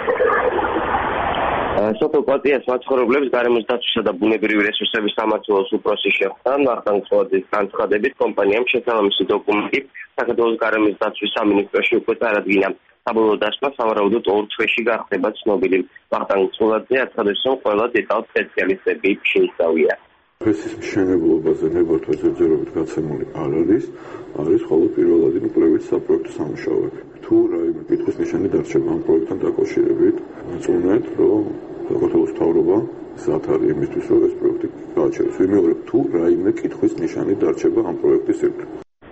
სოფელ პატიას მაცხოვრებლებს გარემოს დაცვისა და ბუნებრივი რესურსების სამმართველოს უფროსი შეხვდა. ნახტანგწვადის განცხადებით კომპანიამ შესაბამისი დოკუმენტი საქართველოს გარემოს დაცვის სამინისტროში უკვე წარადგინა. საბოლოო დაშლა სავარაუდოდ 2 თვეში გახდება ცნობილი. ნახტანგწვადზე აცხადებს რომ ყველა დეტალს სპეციალისტები შეისწავლიან. ფესის მშენებლობაზე ნებართვა ზედჯერობით გაცემული არ არის მხოლოდ პირველადი კვლევით საპროექტო სამუშაოები. თუ რაიმე კითხვის ნიშანი დარჩება ამ პროექტთან დაკავშირებით, მოწონეთ, რომ საქართველოს მთავრობა ზათ არის იმისთვის, რომ ეს პროექტი გააჩეროს. ვიმეორებ, თუ რაიმე კითხვის ნიშანი დარჩება ამ პროექტის ირგვლივ.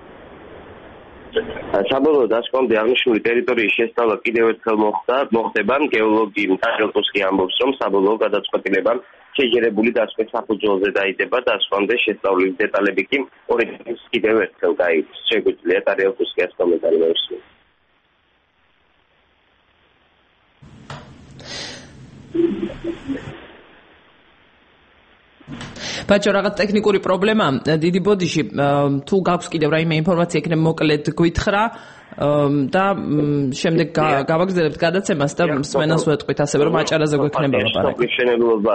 საბოლოო დაშლამდე აღნიშნული ტერიტორიის შესწავლა კიდევ ერთხელ მოხდება. გეოლოგი ტაჟელკოვსკი ამბობს, რომ საბოლოო გადაწყვეტილება შეჯერებული დაშლის საფუძველზე დაიდება და ასვამდე შესწავლის დეტალები კი ორი დღის კიდევ ერთხელ გაიგოს. შეგვიძლია ტაჟელკოვსკის კომენტარი მოისმინოთ. ბაჭო, რაღაც ტექნიკური პრობლემა დიდი ბოდიში, თუ გაქვს კიდევ რაიმე ინფორმაცია იქნება მოკლედ გვითხრა და შემდეგ გავაგზავნებთ გადაცემას და მსმენელს ვეტყვით ასევე რომ აჭარაზე გვექნება ლაპარაკი. სოფლის მშენებლობა,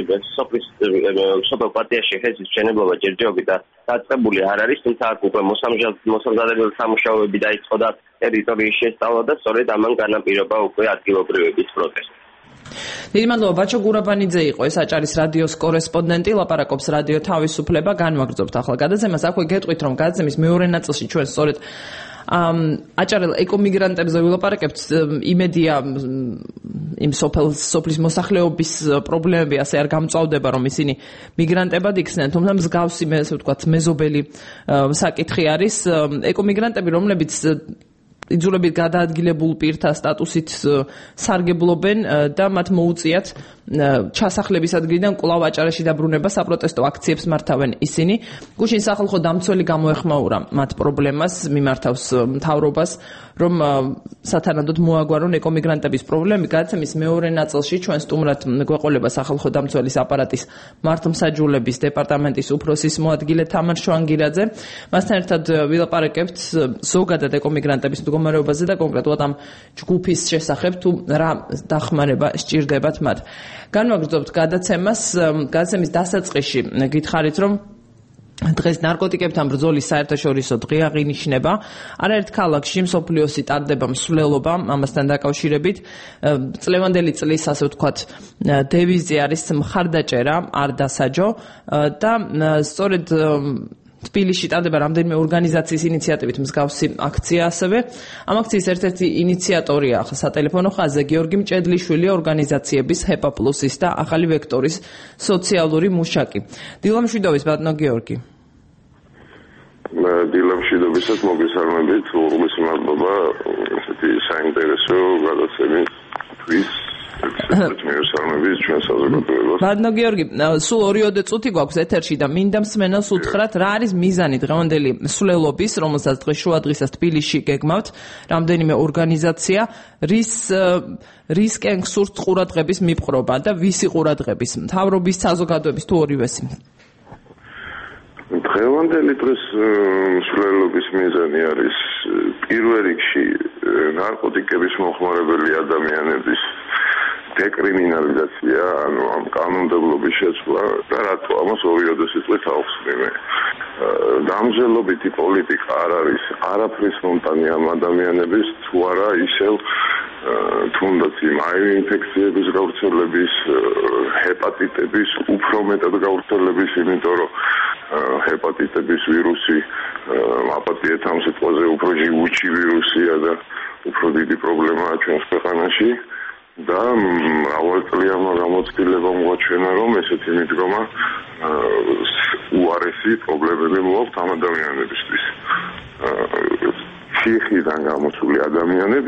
სოფელ პატიაში ფესის მშენებლობა ჯერჯერობით დაწყებული არ არის, თუმცა აქ უკვე მოსამზადებელი სამუშაოები დაიწყო და ტერიტორიის შესწავლა და სწორედ ამან განაპირობა უკვე ადგილობრივების პროტესტი. დიდი მადლობა, ბაჭო გურაბანიძე იყო ეს აჭარის რადიოს კორესპონდენტი, ლაპარაკობს რადიო თავისუფლება. განვაგრძობთ ახლა გადაცემას. აქვე გეტყვით რომ გადაცემის მეორე ნაწილში ჩვენ სწორედ აჭარელ ეკომიგრანტებზე ვილაპარაკებთ. იმედია იმ სოფლის მოსახლეობის პრობლემები ასე არ გამწვავდება, რომ ისინი მიგრანტებად იქცნენ, თუმცა მსგავსი ესე ვთქვათ მეზობელი საკითხი არის. ეკომიგრანტები, რომლებიც იძულებით გადაადგილებულ პირთა სტატუსით სარგებლობენ და მათ მოუწიათ ჩასახლების ადგილიდან კვლავ აჭარაში დაბრუნება, საპროტესტო აქციებს მართავენ ისინი. გუშინ სახალხო დამცველი გამოეხმაურა მათ პრობლემას, მიმართავს მთავრობას, რომ სათანადოდ მოაგვარონ ეკომიგრანტების პრობლემები. გადაცემის მეორე ნაწილში ჩვენ სტუმრად გვეყოლება სახალხო დამცველის აპარატის მართლმსაჯულების დეპარტამენტის უფროსის მოადგილე თამარ შვანგირაძე. მასთან ერთად ვილაპარაკებთ ზოგადად ეკომიგრანტების მდგომარეობაზე და კონკრეტულად ამ ჯგუფის შესახებ, თუ რა დახმარება სჭირდებათ მათ. განვაგრძობთ გადაცემას. გადაცემის დასაწყისში გითხარით, რომ დღეს ნარკოტიკებთან ბრძოლის საერთაშორისო დღე აღინიშნება. არაერთ ქალაქში მსოფლიოსი ტარდება მსვლელობა ამასთან დაკავშირებით. წლევანდელი წლის ასე ვთქვათ დევიზი არის მხარდაჭერა არ დასაჯო და სწორედ თბილისში ტარდება რამდენიმე ორგანიზაციის ინიციატივით მსგავსი აქცია ასევე. ამ აქციის ერთ-ერთი ინიციატორია ახლა სატელეფონო ხაზზე გიორგი მჭედლიშვილი, ორგანიზაციების ჰეპა პლუსის და ახალი ვექტორის სოციალური მუშაკი. დილამშვიდობის ბატონო გიორგი. დილამშვიდობისას მოგესალმებით, უღრმესი მადლობა ესეთი საინტერესო გადაცემისთვის. ბატონო გიორგი, სულ 2 წუთი გვაქვს ეთერში და მინდა მსმენელს უთხრათ, რა არის მიზანი დღევანდელი მსვლელობის, რომელსაც დღეს შუადღისას თბილისში გეგმავთ, რამდენიმე ორგანიზაცია, რის კენს სურთ ყურადღების მიპყრობა და ვისი ყურადღების, მთავრობის, საზოგადოების თუ ორივესი? დღევანდელი დღეს მსვლელობის მიზანი არის პირველ რიგში ნარკოტიკების მოხმარებელი ადამიანების დეკრიმინალიზაცია, ანუ ამ კანონმდებლობის შეცვლა და რატო ამას 2 წლით ავხსნიმე. დამზელობითი პოლიტიკა არ არის არაფრის მომტანი ამ ადამიანების, თუ არა ისევ თუნდაც იმ აივ ინფექციების გავრცელების, ჰეპატიტების უფრო მეტად გავრცელების, იმიტომ რომ ჰეპატიტების ვირუსი აპატიეთ ამ სიტყვაზე უფრო ჟივუჩი ვირუსია და უფრო დიდი პრობლემაა ჩვენს ქვეყანაში. და მრავალწლიანმა გამოცდილებამ გვაჩვენა, რომ ესეთი მიდგომა უარესი პრობლემები მოაქვს ამ ადამიანებისთვის. ციხიდან გამოსული ადამიანები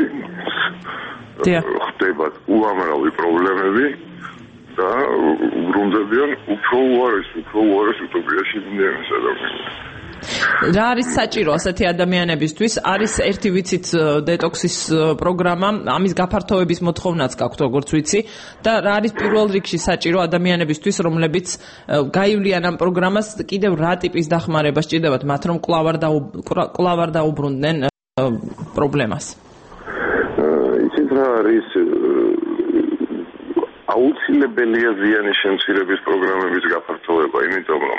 ხდებათ უამრავი პრობლემები და უბრუნდებიან უფრო უარეს უტოპიაში მინდენის ადამიანებს. რა არის საჭირო ასეთი ადამიანებისთვის? არის ერთი ვიცით დეტოქსის პროგრამა, ამის გაფართოების მოთხოვნაც გაქვთ, როგორც ვიცი, და რა არის პირველ რიგში საჭირო ადამიანებისთვის, რომლებიც გაივლიან ამ პროგრამას, კიდევ რა ტიპის დახმარება სჭირდებათ მათ, რომ კვლავ არ დაუბრუნდნენ პრობლემას? იცით რა არის აუცილებელია ზიანის შემცირების პროგრამების გაფართოვება, იმიტომ რომ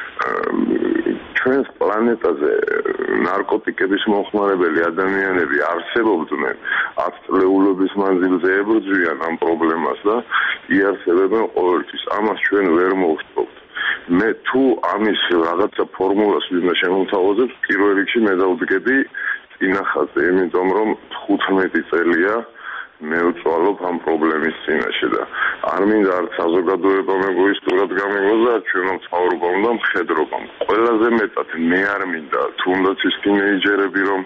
ჩვენს პლანეტაზე ნარკოტიკების მომხმარებელი ადამიანები არსებობდნენ 10 წლეულობის მანძილზე ებრძვიან ამ პრობლემას და იარსებებენ ყოველთვის. ამას ჩვენ ვერ მოვსწრობთ. მე თუ ამის რაღაცა ფორმულას ვინმე შემოვთავაზებს, პირველ რიგში მე დავდგები წინახაზე, იმიტომ რომ 15 წელია მე ვწვალობ ამ პრობლემის წინაშე და არ მინდა არც საზოგადოებამ ეგოისტურად გამიგოს და ჩვენო ცხოვრობამ და მხედრობამ. ყველაზე მეტად მე არ მინდა თუნდაც ის თინეიჯერები რომ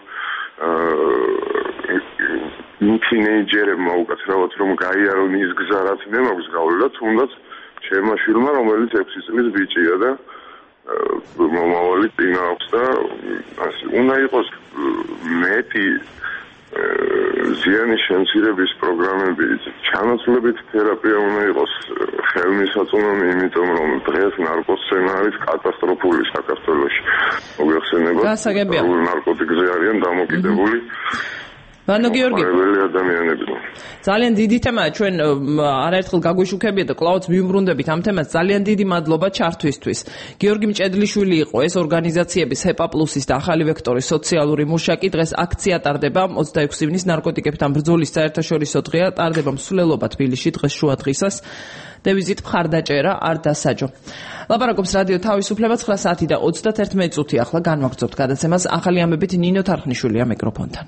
თინეიჯერებმა უკაცრავად რომ გაიარონ ის გზა რაც მე მაქვს გავლილი და თუნდაც ჩემმა შვილმა რომელიც 6 წლის ბიჭია და მომავალი წინა აქვს და უნდა იყოს მეტი ზიანის შემცირების პროგრამები, ჩანაცვლებით თერაპია უნდა იყოს ხელმისაწვდომი, იმიტომ რომ დღეს ნარკოსცენა არის კატასტროფული საქართველოში. მოგეხსენებათ, ნარკოტიკზე არიან დამოკიდებული ვანო გიორგი, ადამიანები. ძალიან დიდი თემაა, ჩვენ არაერთხელ გაგვიშუქებია და კლავაც ვიმბრუნდებით ამ თემას. ძალიან დიდი მადლობა ჩართვისთვის. გიორგი მჭედლიშვილი იყო ეს ორგანიზაციების HEPA Plus-ის და ახალი ვექტორის სოციალური მუშაკი. დღეს აქცია ტარდება 26 ივნის ნარკოტიკებთან ბრძოლის საერთაშორისო დღეა, ტარდება მსვლელობა თბილისში დღეს შუა დღისას. დევიზით მხარდაჭერა არ დასაჯო. ლაპარაკობს რადიო თავისუფლება 9 საათი და 31 წუთი. ახლა განვაგრძობთ გადაცემას ახალი ამბებით ნინო თარხნიშვილია მიკროფონთან.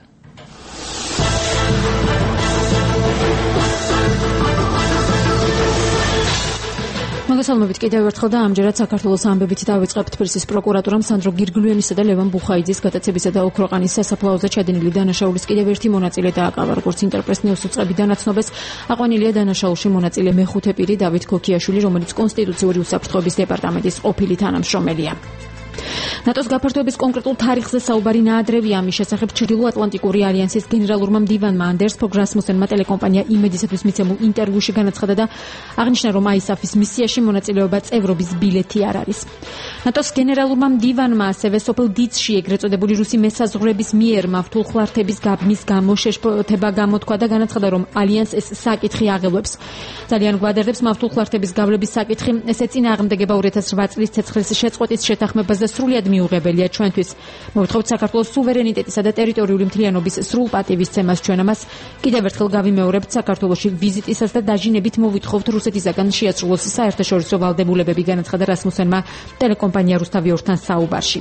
მოგესალმებით კიდევ ერთხელ და ამჯერად საქართველოს ამბებით დავიწყებთ. თბილისის პროკურატურამ სანდრო გირგლიანისა და ლევან ბუხაიძის გადაცებისა და ოქროყანის სასაფლაოზე ჩადენილი დანაშაულის კიდევ ერთი მონაწილე დააკავა. როგორც ინტერპრეს ნიუს უწყებიდან აცნობეს, აყვანილია დანაშაულში მონაწილე მეხუთე პირი დავით ქოქიაშვილი, რომელიც კონსტიტუციური უსაფრთხოების დეპარტამენტის ყოფილი თანამშრომელია. ნატოს გაფართოების კონკრეტულ თარიღზე საუბარი ნაადრევია. ამის შესახებ ჩრდილოატლანტიკური ალიანსის გენერალურმა მდივანმა ანდერს ფოგ რასმუსენმა ტელეკომპანია იმედისათვის მიცემულ ინტერვიუში განაცხადა და აღნიშნა, რომ ISAF-ის მისიაში მონაწილეობა წევრობის ბილეთი არ არის. ნატოს გენერალურმა მდივანმა ასევე სოფელ დიცში ეგრეთ წოდებული რუსი მესაზღვრების მიერ მავთულხლართების გაბმის გამო შეშფოთება გამოთქვა და განაცხადა, რომ ალიანს ეს საკითხი აღელვებს. ძალიან გვადარდებს მავთულხლართების გავლების საკითხი. ეს ეწინააღმდეგება 2008 წლის ცეცხლის შეწყვეტის შეთანხმებას და სრულად მიუღებელია ჩვენთვის. მოვთხოვთ საქართველოს სუვერენიტეტისა და ტერიტორიული მთლიანობის სრულ პატივისცემას. ჩვენ ამას კიდევ ერთხელ გავიმეორებთ. საქართველოში ვიზიტისას და დაჟინებით მოვითხოვთ რუსეთისაგან შეასრულოს საერთაშორისო ვალდებულებები, განაცხადა რასმუსენმა ტელეკომპანია რუსთავი 2-თან საუბარში.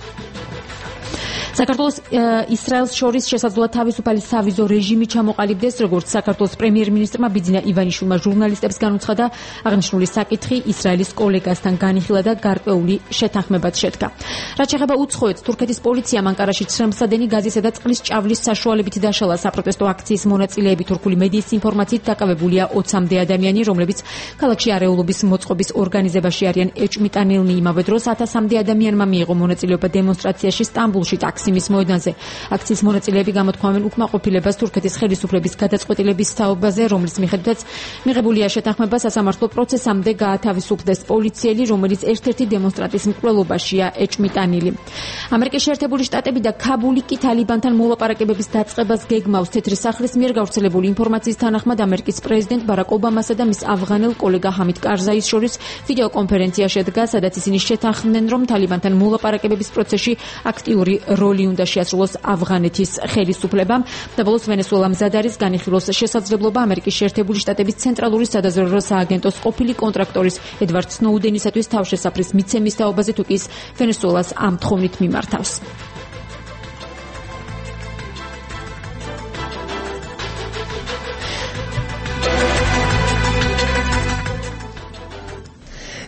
საქართველოს ისრაელს შორის შესაძლოა თავისუფალი სავიზო რეჟიმი ჩამოყალიბდეს, როგორც საქართველოს პრემიერ-მინისტრმა ბიძინა ივანიშვილმა ჟურნალისტებს განუცხადა. აღნიშნული საკითხი ისრაელის კოლეგასთან განიხილა და გარკვეული შეთანხმებაც შედგა. რაც შეეხება უცხოეთს, თურქეთის პოლიციამ ანკარაში ცრემლსადენი გაზისა და წყლის ჭავლის საშუალებით დაშალა საპროტესტო აქციის მონაწილეები. თურქული მედიის ინფორმაციით დაკავებულია 20-მდე ადამიანი, რომლებიც ქალაქში არეულობის მოწყობის ორგანიზებაში არიან ეჭმიტანილნი. იმავე დროს 1000-მდე ადამიანმა მიიღო მონაწილეობა დემონსტრაციაში სტამბულში ტაქსიმის მოედანზე. აქციის მონაწილეები გამოთქვამენ უკმაყოფილებას თურქეთის ხელისუფლების გადაწყვეტილების თაობაზე, რომლის მიხედვითაც მიღებულია შეთანხმება სასამართლო პროცესამდე გაათავისუფლდეს პოლიციელი, რომელიც ერთ-ერთი დემონსტრანტის მკვლელობაშია ეჭმიტანილი. ამერიკის შეერთებული შტატები და ქაბული კი თალიბანთან მოლაპარაკებების დაწყებას გეგმავს. თეთრი სახლის მიერ გავრცელებული ინფორმაციის თანახმად ამერიკის პრეზიდენტ ბარაკ ობამასა და მის ავღანელ კოლეგა ჰამიდ კარზაის შორის ვიდეოკონფერენცია შედგა, სადაც ისინი შეთანხმდნენ, რომ თალიბანთან მოლაპარაკებების პროცესში აქტიური როლი უნდა შეასრულოს ავღანეთის ხელისუფლებამ და ბოლოს ვენესუელა მზად არის განიხილოს შესაძლებლობა ამერიკის შეერთებული შტატების ცენტრალური სადაზვერვო სააგენტოს ყოფილი კონტრაქტორის ედვარდ სნოუდენისათვის თავშესაფრის მიცემის თაობაზე, თუ კი ის ვენესუელას ამ თხოვნით მიმართავს.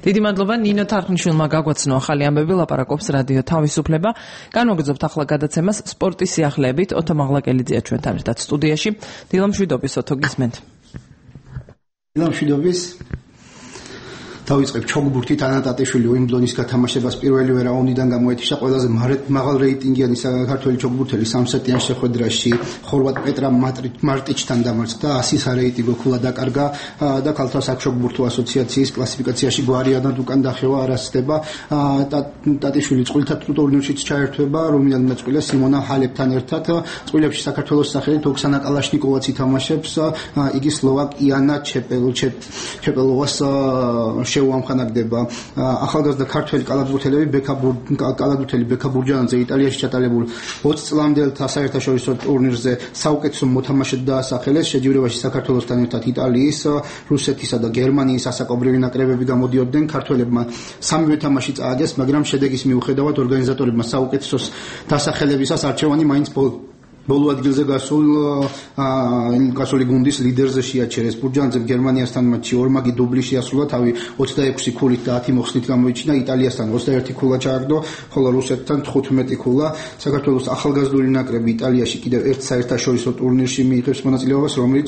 დიდი მადლობა ნინო თარხნიშვილმა გაგვაცნო ახალი ამბები, ლაპარაკობს რადიო თავისუფლება. განვაგრძობთ ახლა გადაცემას სპორტის სიახლეებით. ოთო მაღლაკელიძეა ჩვენთან ერთად სტუდიაში. დილამშვიდობის ოთო, გისმენთ. დილამშვიდობის. დავიწყებ ჩოგბურთით ანატატიშვილი უიმბლდონის გათამაშებას პირველივე რაუნდიდან გამოეთიშა ყველაზე მაღალ რეიტინგიანი საქართველოს ჩოგბურთელი სამსეტიან შეხვედრაში ხორვატ პეტრა მარტიჩთან დამარცხდა 100 რეიტინგო ქულა დაკარგა და ქალთა საჩოგბურთო ასოციაციის კლასიფიკაციაში გვარიანად უკან დახევა არასდება ტატიშვილი წყვილთა ტურნირშიც ჩაერთვება რომელიმე წყვილა სიმონა ჰალებთან ერთად წყვილებში საქართველოს სახელით ოქსანა კალაშნიკოვაც ითამაშებს იგი სლოვაკ იანა ჩეპელოვას შეუამხანაგდება ახალგაზრდა ქართველი კალათბურთელები ბექა ბურჯანაძე იტალიაში ჩატარებულ 20 წლამდელთა საერთაშორისო ტურნირზე საუკეთესო მოთამაშედ დაასახელეს შეჯიბრებაში საქართველოსთან ერთად იტალიის, რუსეთისა და გერმანიის ასაკობრივი ნაკრებები გამოდიოდნენ ქართველებმა სამივე თამაში წააგეს მაგრამ შედეგის მიუხედავად ორგანიზატორებმა საუკეთესოს დასახელებისას არჩევანი მაინც ბოლო ადგილზე გასული გუნდის ლიდერზე შეაჩერეს. ბურჯანაძემ გერმანიასთან მატჩში ორმაგი დუბლი შეასრულა, თავი 26 ქულით და 10 მოხსნით გამოიჩინა, იტალიასთან 21 ქულა ჩააგდო, ხოლო რუსეთთან 15 ქულა. საქართველოს ახალგაზრდული ნაკრები იტალიაში კიდევ ერთ საერთაშორისო ტურნირში მიიღებს მონაწილეობას, რომელიც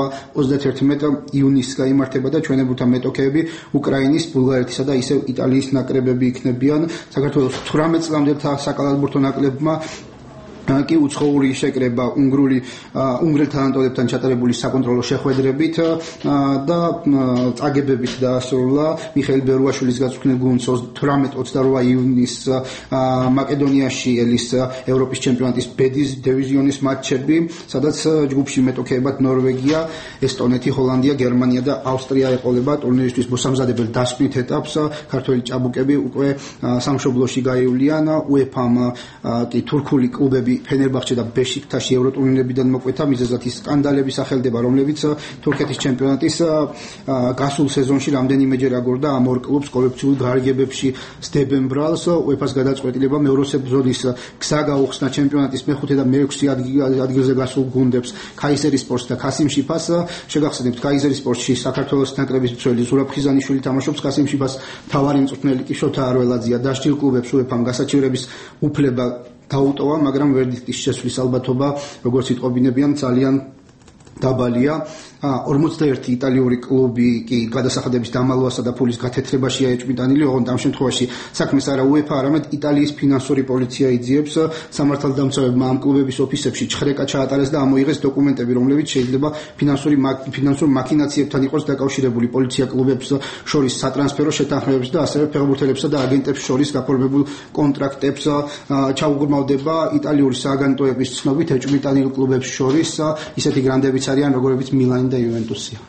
28-31 ივნისს გაიმართება და ჩვენებურთა მეტოქეები უკრაინის, ბულგარეთისა და ისევ იტალიის ნაკრებები იქნებიან. საქართველოს 18 წლამდელთა საკალათბურთო ნაკრებმა კი უცხოური შეკრება უნგრელ თანატოლებთან ჩატარებული საკონტროლო შეხვედრებით და წაგებებით დაასრულა მიხეილ ბერუაშვილის გაწვრთნილ გუნდს 18-28 ივნისს მაკედონიაში ელის ევროპის ჩემპიონატის ბედის დივიზიონის მატჩები, სადაც ჯგუფში მეტოქეებად ნორვეგია, ესტონეთი, ჰოლანდია, გერმანია და ავსტრია ეყოლება ტურნირისთვის მოსამზადებელ დასკვნით ეტაპს. ქართველი ჭაბუკები უკვე სამშობლოში გაივლიან. UEFA-მ კი თურქული კლუბები ფენერბახჩე და ბეშიქტაში ევროტურნირებიდან მოკვეთა მიზეზად ის სკანდალების სახელდება, რომლებიც თურქეთის ჩემპიონატის გასულ სეზონში რამდენიმეჯერ აგორდა ამ ორ კლუბს კოლექტიურ გარიგებებში სდებენ ბრალს. UEFA-ს გადაწყვეტილება მეევროსებზონის გზა გაუხსნა ჩემპიონატის მეხუთე და მეექვსე ადგილზე გასულ გუნდებს ქაისერისპორტს და ქასიმშიფას. შეგახსენებთ, ქაისერისპორტში საქართველოს ნაკრების მცველი ზურაბ ხიზანიშვილი თამაშობს, ქასიმშიფას მთავარი მწვრთნელი კი შოთა არველაძეა. დასჯილ კლუბებს UEFA-მ გასაჩივრების უფლება დაუტოვა, მაგრამ ვერდიქტის შესვლის ალბათობა, როგორც იტყობინებიან, ძალიან დაბალია. 41 იტალიური კლუბი კი გადასახადების დამალვასა და ფულის გათეთრებაშია ეჭვმიტანილი, ოღონდ ამ შემთხვევაში საქმეს არა UEFA, არამედ იტალიის ფინანსური პოლიცია იძიებს. სამართალდამცავებმა ამ კლუბების ოფისებში ჩხრეკა ჩაატარეს და ამოიღეს დოკუმენტები, რომლებიც შეიძლება ფინანსურ მაქინაციებთან იყოს დაკავშირებული. პოლიცია კლუბებს შორის სატრანსფერო შეთანხმებებს და ასევე ფეხბურთელებსა და აგენტებს შორის გაფორმებულ კონტრაქტებს ჩაუგრმავდება. იტალიური სააგენტოების ცნობით ეჭვმიტანილ კლუბებს შორის ისეთი გრანდებიც არიან, როგორებიც მილანი და იუვენტუსია.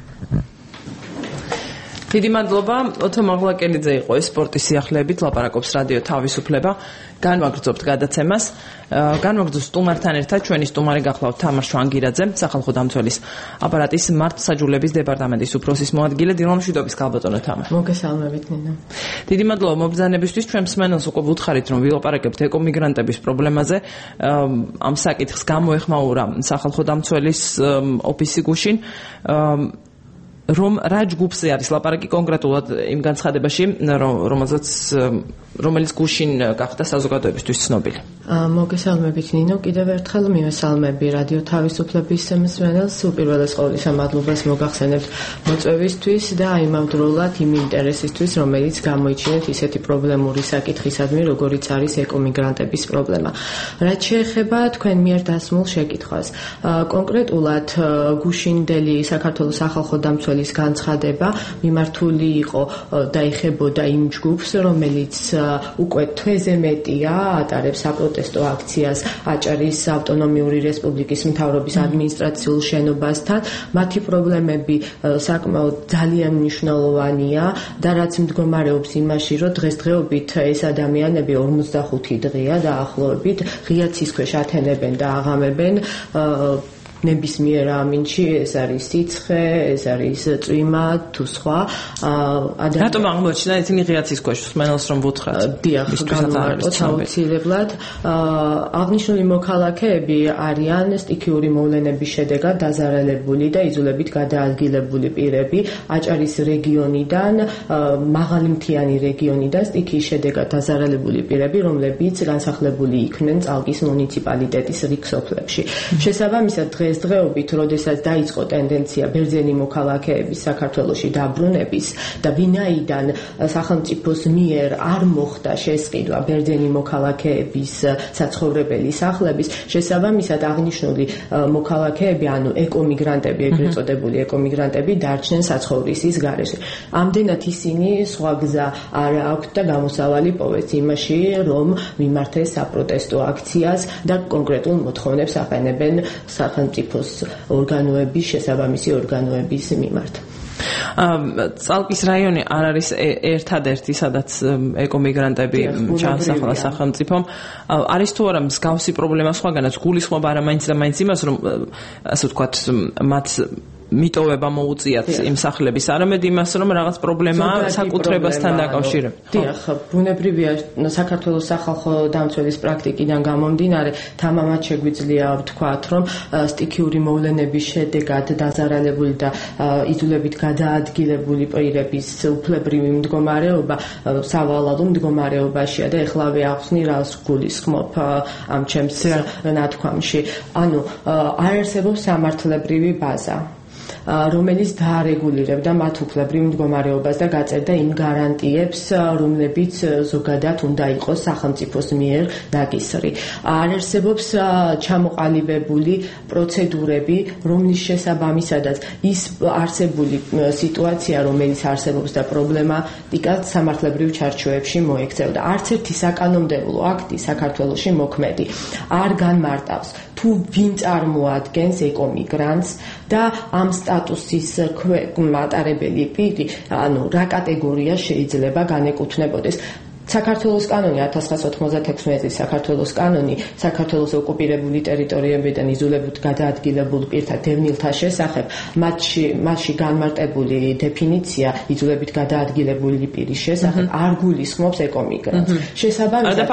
დიდი მადლობა. ოთო მაღლაკელიძე იყო ეს სპორტის სიახლეებით, ლაპარაკობს რადიო თავისუფლება. განვაგრძობთ გადაცემას. განვაგრძობთ სტუმართან ერთად ჩვენი სტუმარი გახლავთ თამარ შვანგირაძე, სახალხო დამცველის აპარატის მართლმსაჯულების დეპარტამენტის უფროსის მოადგილე. დილამშვიდობის გალბატონო თამარ. მოგესალმებით ნინო. დიდი მადლობა მობრძანებისთვის. ჩვენ მსმენელს უკვე ვუთხარით, რომ ვილაპარაკებთ ეკომიგრანტების პრობლემაზე. ამ საკითხს გამოეხმაურა სახალხო დამცველის ოფისი გუშინ. რომ რა ჯგუფზე არის ლაპარაკი კონკრეტულად იმ განცხადებაში, რომელიც გუშინ გახდა საზოგადოებისთვის ცნობილი. მოგესალმებით ნინო, კიდევ ერთხელ მივესალმები რადიო თავისუფლების მსმენელს. უპირველეს ყოვლისა მადლობას მოგახსენებთ მოწვევისთვის და აიმავდროულად იმ ინტერესისთვის, რომელიც გამოიჩინეთ ისეთი პრობლემური საკითხისადმი, როგორიც არის ეკომიგრანტების პრობლემა. რაც შეეხება თქვენ მიერ დასმულ შეკითხვას, კონკრეტულად გუშინდელი საქართველოს სახალხო დამცველის განცხადება მიმართული იყო და ეხებოდა იმ ჯგუფს, რომელიც უკვე თვეზე მეტია ატარებს საპროტესტო აქციას აჭარის ავტონომიური რესპუბლიკის მთავრობის ადმინისტრაციულ შენობასთან. მათი პრობლემები საკმაოდ ძალიან მნიშვნელოვანია და რაც მდგომარეობს იმაში, რომ დღესდღეობით ეს ადამიანები 45 დღეა დაახლოებით ღია ცის ქვეშ ათენებენ და აღამებენ ნებისმიერ ამინში, ეს არის სიცხე, ეს არის წვიმა თუ სხვა. რატომ აღმოჩნდა ისინი ღიაცის ქვეშ სმენელს რომ ვუთხრათ? დიახ, განმარტოთ აუცილებლად. აღნიშნული მოქალაქეები არიან სტიქიური მოვლენების შედეგად დაზარალებული და იძულებით გადაადგილებული პირები აჭარის რეგიონიდან, მაღალი მთიანი რეგიონიდან სტიქიის შედეგად დაზარალებული პირები, რომლებიც განსახლებული იქნენ წალკის მუნიციპალიტეტის რიგ სოფლებში. შესაბამისად, დღესდღეობით, როდესაც დაიწყო ტენდენცია ბერძენი მოქალაქეების საქართველოში დაბრუნების და ვინაიდან სახელმწიფოს მიერ არ მოხდა შესყიდვა ბერძენი მოქალაქეების საცხოვრებელი სახლების, შესაბამისად აღნიშნული მოქალაქეები, ანუ ეკომიგრანტები, ეგრეთ წოდებული ეკომიგრანტები დარჩნენ საცხოვრისის გარეშე. ამდენად ისინი სხვა გზა არ აქვთ და გამოსავალი პოვეს იმაში, რომ მიმართეს საპროტესტო აქციას და კონკრეტულ მოთხოვნებს აყენებენ სახელმწიფოს ორგანოების, შესაბამისი ორგანოების მიმართ. წალკის რაიონი არ არის ერთადერთი, სადაც ეკომიგრანტები ჩაასახლა სახელმწიფომ. არის თუ არა მსგავსი პრობლემა სხვაგანაც? გულისხმობა არა მაინც და მაინც იმას, რომ ასე ვთქვათ, მათ მიტოვება მოუწიათ იმ სახლების, არამედ იმას, რომ რაღაც პრობლემაა საკუთრებასთან დაკავშირებით. დიახ, ბუნებრივია საქართველოს სახალხო დამცველის პრაქტიკიდან გამომდინარე, თამამად შეგვიძლია ვთქვათ, რომ სტიქიური მოვლენების შედეგად დაზარალებული და იძულებით გადაადგილებული პირების უფლებრივი მდგომარეობა სავალალო მდგომარეობაშია და ეხლავე ახსნი რას გულისხმობ ამ ჩემს ნათქვამში. ანუ არ არსებობს სამართლებრივი ბაზა, რომელიც დაარეგულირებდა მათ უფლებრივ მდგომარეობას და გაწერდა იმ გარანტიებს, რომლებიც ზოგადად უნდა იყოს სახელმწიფოს მიერ ნაკისრი. არ არსებობს ჩამოყალიბებული პროცედურები, რომლის შესაბამისადაც ის არსებული სიტუაცია, რომელიც არსებობს და პრობლემატიკა სამართლებრივ ჩარჩოებში მოექცევდა. არც ერთი საკანონმდებლო აქტი საქართველოში მოქმედი არ განმარტავს თუ ვინ წარმოადგენს ეკომიგრანტს და ამ სტატუსის მატარებელი პირი, ანუ რა კატეგორია შეიძლება განეკუთვნებოდეს. საქართველოს კანონი 1996 წლის საქართველოს კანონი საქართველოს ოკუპირებული ტერიტორიებიდან იძულებით გადაადგილებულ პირთა დევნილთა შესახებ მასში განმარტებული დეფინიცია იძულებით გადაადგილებული პირის შესახებ არ გულისხმობს ეკომიგრანტს. შესაბამისად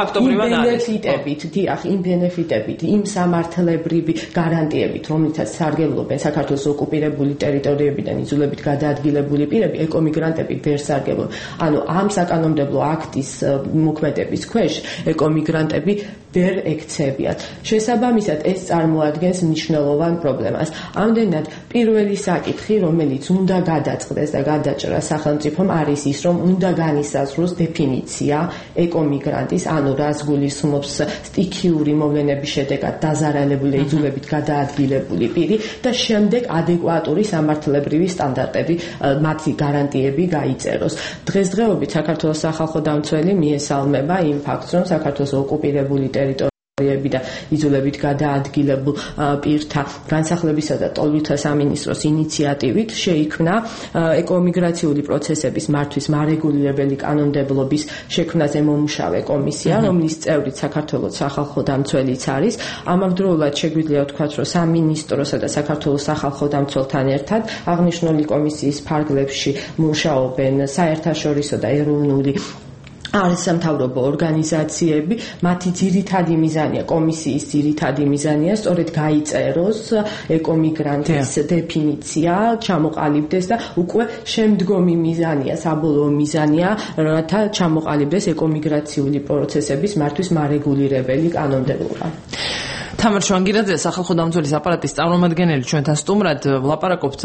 იმ ბენეფიტებით, იმ სამართლებრივი გარანტიებით, რომლითაც სარგებლობენ საქართველოს ოკუპირებული ტერიტორიებიდან იძულებით გადაადგილებული პირები, ეკომიგრანტები ვერ სარგებლობენ. ანუ ამ საკანონმდებლო აქტის მოქმედების ქვეშ ეკომიგრანტები ვერ ექცევიათ. შესაბამისად, ეს წარმოადგენს მნიშვნელოვან პრობლემას. ამდენად პირველი საკითხი, რომელიც უნდა გადაწყდეს და გადაჭრას სახელმწიფომ, არის ის, რომ უნდა განისაზღვროს დეფინიცია ეკომიგრანტის, ანუ რას გულისხმობს სტიქიური მოვლენების შედეგად დაზარალებული და იძულებით გადაადგილებული პირი და შემდეგ ადეკვატური სამართლებრივი სტანდარტები, მათი გარანტიები გაიწეროს. დღესდღეობით საქართველოს სახალხო დამცველი მიესალმება იმ ფაქტს, რომ საქართველოს ოკუპირებული ტერიტორიები და იძულებით გადაადგილებულ პირთა განსახლებისა და ტოლვილთა სამინისტროს ინიციატივით შეიქმნა ეკომიგრაციული პროცესების მართვის მარეგულირებელი კანონმდებლობის შექმნაზე მომუშავე კომისია, რომლის წევრიც საქართველოს სახალხო დამცველიც არის. ამავდროულად შეგვიძლია ვთქვათ, რომ სამინისტროსა და საქართველოს სახალხო დამცველთან ერთად აღნიშნული კომისიის ფარგლებში მუშაობენ საერთაშორისო და ეროვნული არასამთავრობო ორგანიზაციები. მათი ძირითადი მიზანია, კომისიის ძირითადი მიზანია სწორედ გაიწეროს ეკომიგრანტის დეფინიცია, ჩამოყალიბდეს და უკვე შემდგომი მიზანია, საბოლოო მიზანია, რათა ჩამოყალიბდეს ეკომიგრაციული პროცესების მართვის მარეგულირებელი კანონმდებლობა. თამარ შვანგირაძე, სახალხო დამცველის აპარატის წარმომადგენელი, ჩვენთან სტუმრად ვლაპარაკობთ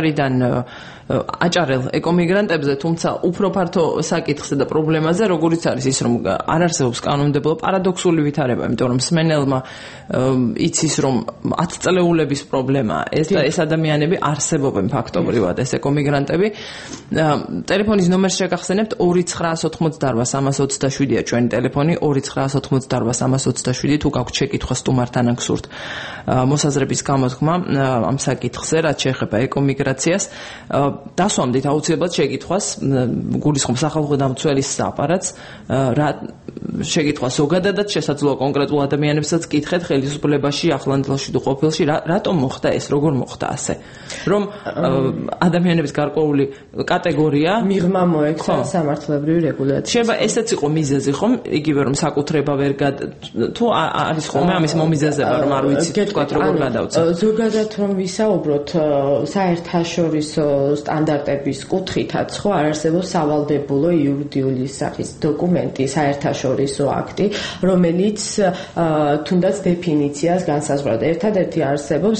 აჭარელ ეკომიგრანტებზე, თუმცა უფრო ფართო საკითხზე და პრობლემაზე, როგორიც არის ის, რომ არ არსებობს კანონმდებლობა, პარადოქსული ვითარება, იმიტომ რომ სმენელმა იცის, რომ 10 წლეულების პრობლემაა ეს და ეს ადამიანები არსებობენ ფაქტობრივად, ეს ეკომიგრანტები. ტელეფონის ნომერს შეგახსენებთ 2988-327-327-ია ჩვენი ტელეფონი 2988-327 თუ გაქვთ შეკითხვა სტუმართან ძალიან გსურთ მოსაზრების გამოთქმა ამ საკითხზე, რაც შეეხება ეკომიგრაციას. დასვამდით აუცილებლად შეკითხვას გულისხმობს სახალხო დამცველის აპარატს, რა შეკითხვა ზოგადადაც შესაძლოა კონკრეტულ ადამიანებსაც კითხეთ ხელისუფლებაში ახლანდელში თუ ყოფილში, რატომ მოხდა ეს, როგორ მოხდა ასე, რომ ადამიანების გარკვეული კატეგორია მიღმა მოექცა სამართლებრივი რეგულაცია. შეიძლება ესეც იყო მიზეზი, ხომ? იგივე რომ საკუთრება ვერ თუ არის ხოლმე ამის მომიზეზება, რომ არ ვიცით თქვათ როგორ გადავწევთ. ზოგადად რომ ვისაუბროთ საერთაშორისო სტანდარტების კუთხითაც, ხო, არ არსებობს სავალდებულო იურიდიული სახის დოკუმენტი, საერთაშორისო აქტი, რომელიც თუნდაც დეფინიციას განსაზღვრავდა. ერთადერთი არსებობს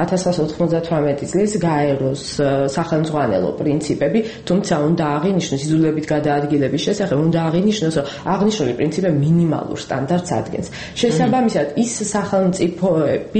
1998 წლის გაეროს სახელმძღვანელო პრინციპები, თუმცა უნდა აღინიშნოს იზოლებით გადაადგილების შესახებ, უნდა აღინიშნოს, რომ აღნიშნული პრინციპები მინიმალურ სტანდარტს ადგენს. შესაბამისად, ის სახელმწიფოები,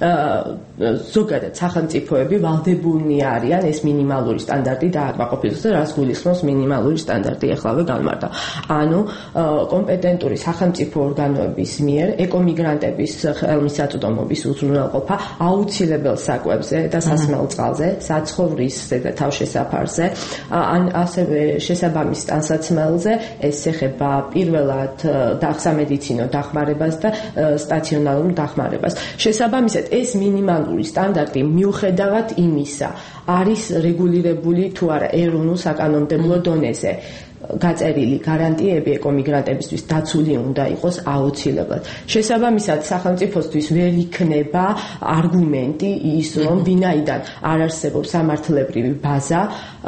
ზოგადად სახელმწიფოები ვალდებულნი არიან ეს მინიმალური სტანდარტი დააკმაყოფილოს და რას გულისხმობს მინიმალური სტანდარტი ახლავე განმარტა. ანუ კომპეტენტური სახელმწიფო ორგანოების მიერ ეკომიგრანტების ხელმისაწვდომობის უზრუნველყოფა აუცილებელ საკვებზე და სასმელ წყალზე, საცხოვრისზე და თავშესაფარზე, ან ასევე შესაბამის ტანსაცმელზე, ეს ეხება პირველად სამედიცინო დახმარებას და სტაციონარულ დახმარებას. შესაბამისად, ეს მინიმალური სტანდარტი მიუხედავად იმისა, არის რეგულირებული თუ არა ეროვნულ საკანონმდებლო დონეზე. გაწერილი გარანტიები ეკომიგრანტებისთვის დაცული უნდა იყოს აუცილებლად. შესაბამისად, სახელმწიფოსთვის ვერ იქნება არგუმენტი ის, რომ ვინაიდან არ არსებობს სამართლებრივი ბაზა,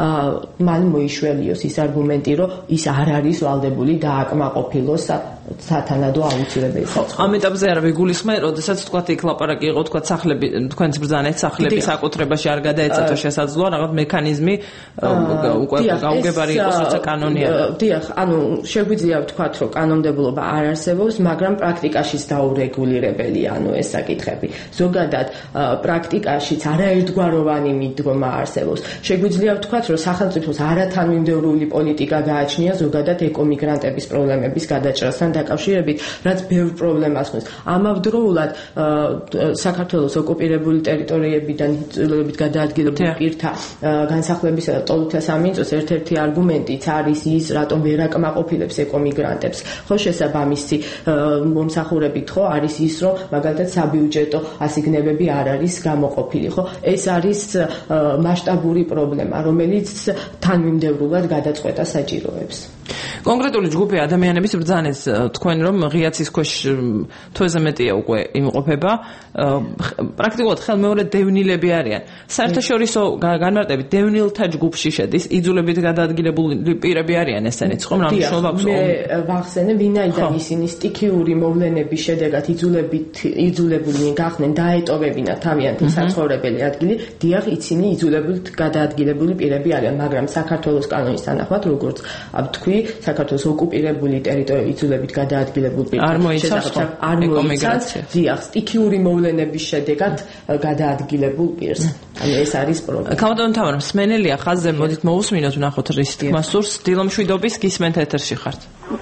მან მოიშველიოს ის არგუმენტი, რომ ის არ არის ვალდებული დააკმაყოფილოს სათანადო აუცილებელი საწყო. ამ ეტაპზე არ ვიგულისხმე, როდესაც თქვათ იქ ლაპარაკი იყო, თქვათ სახლები, თქვენს ბრძანეთ სახლების საკუთრებაში არ გადაეცათ შესაძლოა რაღაც მექანიზმი უკვე გაუგებარი იყოს, როცა კანონი დიახ, ანუ შეგვიძლია ვთქვათ, რომ კანონმდებლობა არ არსებობს, მაგრამ პრაქტიკაშიც დაურეგულირებელია, ანუ ეს საკითხები. ზოგადად პრაქტიკაშიც არაერთგვაროვანი მიდგომა არსებობს. შეგვიძლია ვთქვათ, რომ სახელმწიფოს არათანმიმდევრული პოლიტიკა გააჩნია ზოგადად ეკომიგრანტების პრობლემების გადაჭრასთან დაკავშირებით, რაც ბევრ პრობლემას ხვნის. ამავდროულად საქართველოს ოკუპირებული ტერიტორიებიდან იძულებით გადაადგილებული პირთა განსახლებისა და ტოლთა სამინისტროს ერთ-ერთი არგუმენტიც არის ის, რატომ ვერ აკმაყოფილებს ეკომიგრანტებს. ხო, შესაბამისი მომსახურებით, ხო, არის ის, რომ მაგალითად საბიუჯეტო ასიგნებები არ არის გამოყოფილი, ხო? ეს არის მასშტაბური პრობლემა, რომელიც თანმიმდევრულად გადაწყვეტას საჭიროებს. კონკრეტული ჯგუფი ადამიანების ბრძანეს თქვენ რომ ღიაცის ქვეშ თვეზე მეტია უკვე იმყოფება, პრაქტიკულად ხელმეორე დევნილები არიან. საერთაშორისო განმარტებით დევნილთა ჯგუფში შედის, იძულებით გადაადგილებული პირები არიან ესენიც, ხომ? რა მნიშვნელობა აქვს? მე ვახსენე, ვინაიდან ისინი სტიქიური მოვლენების შედეგად იძულებული გახდნენ დაეტოვებინა თავიანთი საცხოვრებელი ადგილი, დიახ, ისინი იძულებით გადაადგილებული პირები არიან, მაგრამ საქართველოს კანონის თანახმად, როგორც ვთქვი, საქართველოს ოკუპირებული ტერიტორია იძულებით გადაადგილებული პირები არ მოიცავს ეკომიგრაცია. დიახ, სტიქიური მოვლენების შედეგად გადაადგილებულ პირს. ანუ ეს არის პრობლემა. კამოდონ თავარ მსმენელია ხაზზე, მოდით მოусმინოთ ვნახოთ რის თქმა სურს. დილომშვიდობის გისმენთ ეთერში ხართ.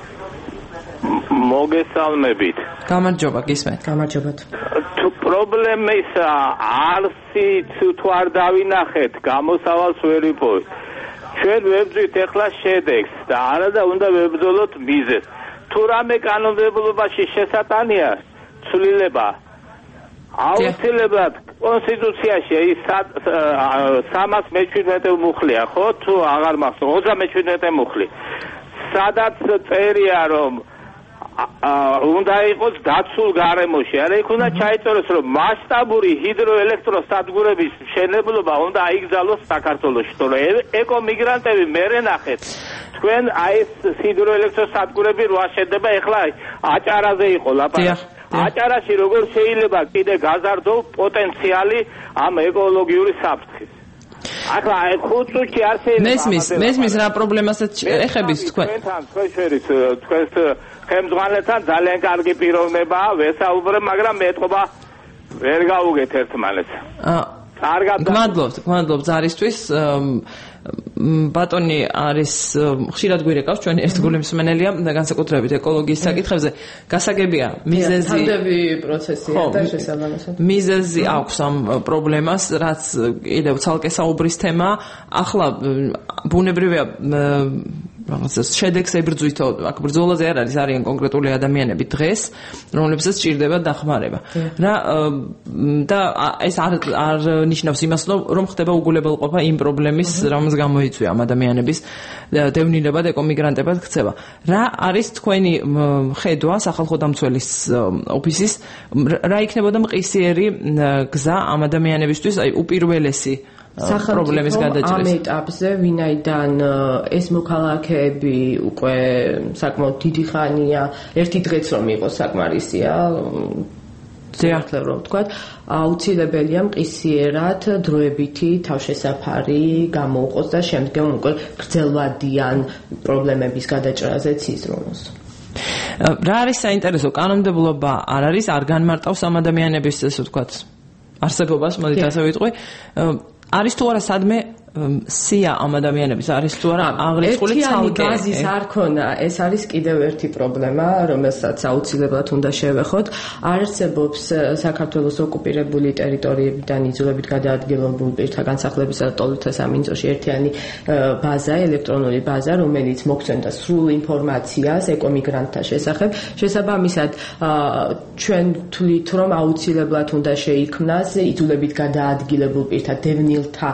მოგესალმებით. გამარჯობა, გისმენთ. გამარჯობათ. პრობლემის არსით თუ არ დავინახეთ, გამოსავალს ვერ იპოვეთ. ჩვენ ვებრძვით ეხლა შედეგს და არადა უნდა ვებრძოლოთ მიზეზს. თუ რამე კანონმდებლობაში შესატანია ცვლილება, აუცილებლად კონსტიტუციაში ის 317 მუხლია, ხო? თუ აღარ მახსოვს 37 მუხლი. სადაც წერია, რომ უნდა იყოს დაცულ გარემოში. არა, იქ უნდა ჩაიწეროს, რომ მასშტაბური ჰიდროელექტროსადგურების მშენებლობა უნდა აიგზავნოს საქართველოში. თორე ეკომიგრანტები მერე ნახეთ. თქვენ აი ეს ჰიდროელექტროსადგურები რა შედება ეხლა აჭარაზე იყო ლაპარაკი. აჭარაში როგორ შეიძლება კიდე გაზარდო პოტენციალი ამ ეკოლოგიური საფრთხის. ახლა 5 წუთში არ შეიძლება მესმის რა პრობლემასაც ეხებით თქვენ თქვენს ხელმძღვანელთან ძალიან კარგი პიროვნებაა ვესაუბრებ, მაგრამ მეტყობა ვერ გავუგეთ ერთმანეთს. გმადლობთ ზარისთვის. ბატონი არის ხშირად გვირეკავს ჩვენი ერთგული მსმენელია და განსაკუთრებით ეკოლოგიის საკითხებზე. გასაგებია მიზეზი თანდები პროცესია და შესაბამისად. მიზეზი აქვს ამ პრობლემას, რაც კიდევ ცალკე საუბრის თემაა. ახლა ბუნებრივია რაღაცას შედეგს ებრძვითო, აქ ბრძოლაზე არ არის, არიან კონკრეტული ადამიანები დღეს, რომლებსაც სჭირდება დახმარება. და ეს არ ნიშნავს იმას, რომ ხდება უგულებელყოფა იმ პრობლემის, რომელს გამოიწვია ამ ადამიანების დევნილება და ეკომიგრანტებად ქცევა. რა არის თქვენი ხედვა სახალხო დამცველის ოფისის, რა იქნებოდა მყისიერი გზა ამ ადამიანებისთვის, აი უპირველესი პრობლემის გადაჭრას. ამ ეტაპზე ვინაიდან ეს მოქალაქეები უკვე საკმაოდ დიდი ხანია, ერთი დღეც რომ იყოს საკმარისია, ზეართლებ რომ ვთქვათ, აუცილებელია მყისიერად დროებითი თავშესაფარი გამოუყოს და შემდგომ უკვე გრძელვადიან პრობლემების გადაჭრაზეც იზრუნოს. რა არის საინტერესო, კანონმდებლობა არ არის, არ განმარტავს ამ ადამიანების, ესე ვთქვათ, არსებობას, მოდით ასე ვიტყვი. არის თუ არა სადმე სია ამ ადამიანების, არის თუ არა აღრიცხული ცალკე. გაზის არ ქონა, ეს არის კიდევ ერთი პრობლემა, რომელსაც აუცილებლად უნდა შევეხოთ. არსებობს საქართველოს ოკუპირებული ტერიტორიებიდან იძულებით გადაადგილებულ პირთა განსახლებისა და ტოლთა სამინისტროში ერთიანი ბაზა, ელექტრონული ბაზა, რომელიც მოგცემდა სრულ ინფორმაციას ეკომიგრანტთა შესახებ. შესაბამისად, ჩვენ ვთვლით, რომ აუცილებლად უნდა შეიქმნას იძულებით გადაადგილებულ პირთა დევნილთა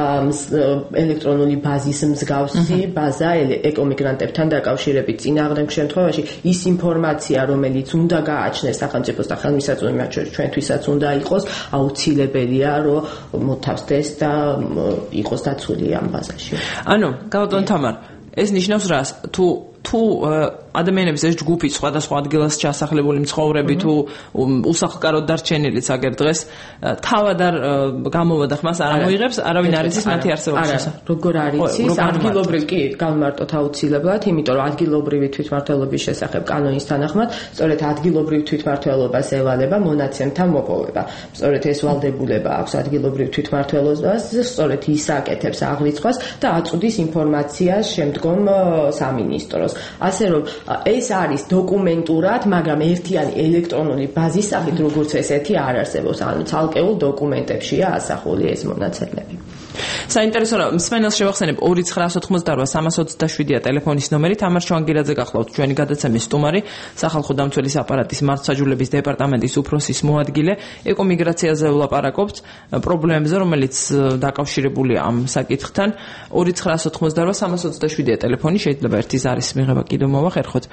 ელექტრონული ბაზის მსგავსი ბაზა ეკომიგრანტებთან დაკავშირებით. წინააღმდეგ შემთხვევაში ის ინფორმაცია, რომელიც უნდა გააჩნდეს სახელმწიფოს და ხელმისაწვდომი ჩვენთვისაც უნდა იყოს, აუცილებელია, რომ მოთავსდეს და იყოს დაცული ამ ბაზაში. ანუ, გალბატონ თამარ, ეს ნიშნავს რას? თუ ადამიანების ეს ჯგუფი სხვადასხვა ადგილას ჩასახლებული მცხოვრები თუ უსახლკაროდ დარჩენილიც აგერ დღეს თავად არ გამოვა და ხმას არ ამოიღებს, არავინ არ იცის მათი არსებობის შესახებ. როგორ არ იცის? ადგილობრივ კი განმარტოთ აუცილებლად, იმიტომ რომ ადგილობრივი თვითმმართველობის შესახებ კანონის თანახმად, სწორედ ადგილობრივ თვითმმართველობას ევალება მონაცემთა მოპოვება. სწორედ ეს ვალდებულება აქვს ადგილობრივ თვითმმართველობას, სწორედ ის აკეთებს აღრიცხვას და აწვდის ინფორმაციას შემდგომ სამინისტროს. ასე რომ ეს არის დოკუმენტურად, მაგრამ ერთიანი ელექტრონული ბაზის სახით როგორც ესეთი არ არსებობს, ანუ ცალკეულ დოკუმენტებშია ასახული ეს მონაცემები. საინტერესო რა, მსმენელს შევახსენებ 2988327-ია ტელეფონის ნომერი, თამარ შვანგირაძე გახლავთ ჩვენი გადაცემის სტუმარი, სახალხო დამცველის აპარატის მართლმსაჯულების დეპარტამენტის უფროსის მოადგილე, ეკომიგრაციაზე ვლაპარაკობთ, პრობლემებზე, რომელიც დაკავშირებულია ამ საკითხთან. 2988327-ია ტელეფონი, შეიძლება ერთი ზარის მიღება კიდევ მოვახერხოთ.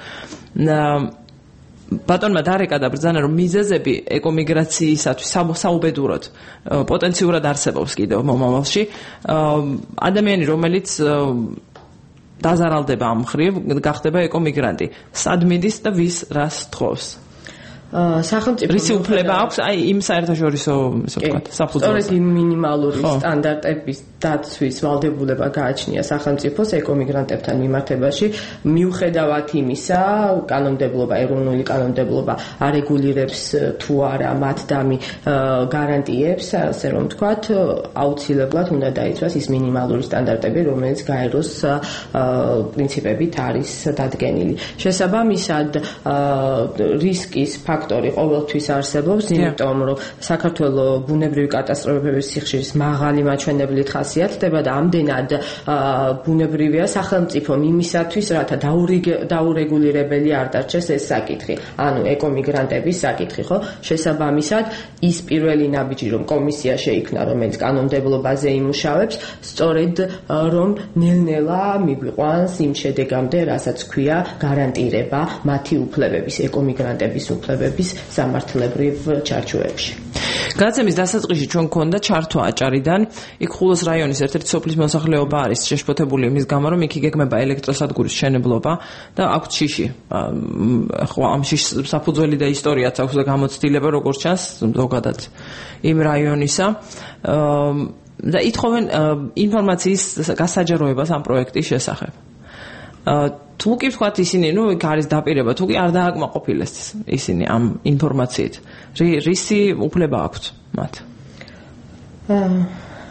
ბატონმა დარეკა და ბრძანა რომ მიზეზები ეკომიგრაციისათვის საუბედუროდ პოტენციურად არსებობს კიდევ მომავალში. ადამიანი რომელიც დაზარალდება ამ მხრივ, გახდება ეკომიგრანტი. სად მიდის და ვის რას თხოვს? სახელმწიფო რისი უფლება აქვს აი იმ საერთაშორისო ისე ვთქვათ საფუძველზე. სწორედ იმ მინიმალური სტანდარტების დაცვის ვალდებულება გააჩნია სახელმწიფოს ეკომიგრანტებთან მიმართებაში, მიუხედავად იმისა, კანონმდებლობა, ეროვნული კანონმდებლობა არეგულირებს თუ არა მათ დამი გარანტიებს, ასე რომ ვთქვათ, აუცილებლად უნდა დაიცვას ის მინიმალური სტანდარტები, რომელიც გაეროს პრინციპებით არის დადგენილი. შესაბამისად, რისკის ფაქტორი ყოველთვის არსებობს, იმიტომ რომ საქართველოს ბუნებრივი კატასტროფების სიხშირის მაღალი მაჩვენებლით ხასიათდება და ამდენად ბუნებრივია სახელმწიფო იმისათვის, რათა დაურეგულირებელი არ დარჩეს ეს საკითხი, ანუ ეკომიგრანტების საკითხი, ხო? შესაბამისად, ის პირველი ნაბიჯი, რომ კომისია შეიქმნა, რომელიც კანონმდებლობაზე იმუშავებს, სწორედ რომ ნელ-ნელა მიგვიყვანს იმ შედეგამდე, რასაც ქვია გარანტირება მათი უფლებების, ეკომიგრანტების უფლებების სამართლებრივ ჩარჩოებში. გადაცემის დასაწყისში ჩვენ გქონდა ჩართვა აჭარიდან, იქ ხულოს რაიონის ერთ-ერთი სოფლის მოსახლეობა არის შეშფოთებული იმის გამო, რომ იქ იგეგმება ელექტროსადგურის მშენებლობა და აქვს შიში. ხო, ამ შიშს საფუძველი და ისტორიაც აქვს და გამოცდილება, როგორც ჩანს, ზოგადად იმ რაიონისა. და ითხოვენ ინფორმაციის გასაჯაროებას ამ პროექტის შესახებ. თუ კი ვთქვათ ისინი, იქ არის დაპირება, თუ კი არ დააკმაყოფილეს ისინი ამ ინფორმაციით, რისი უფლება აქვთ მათ?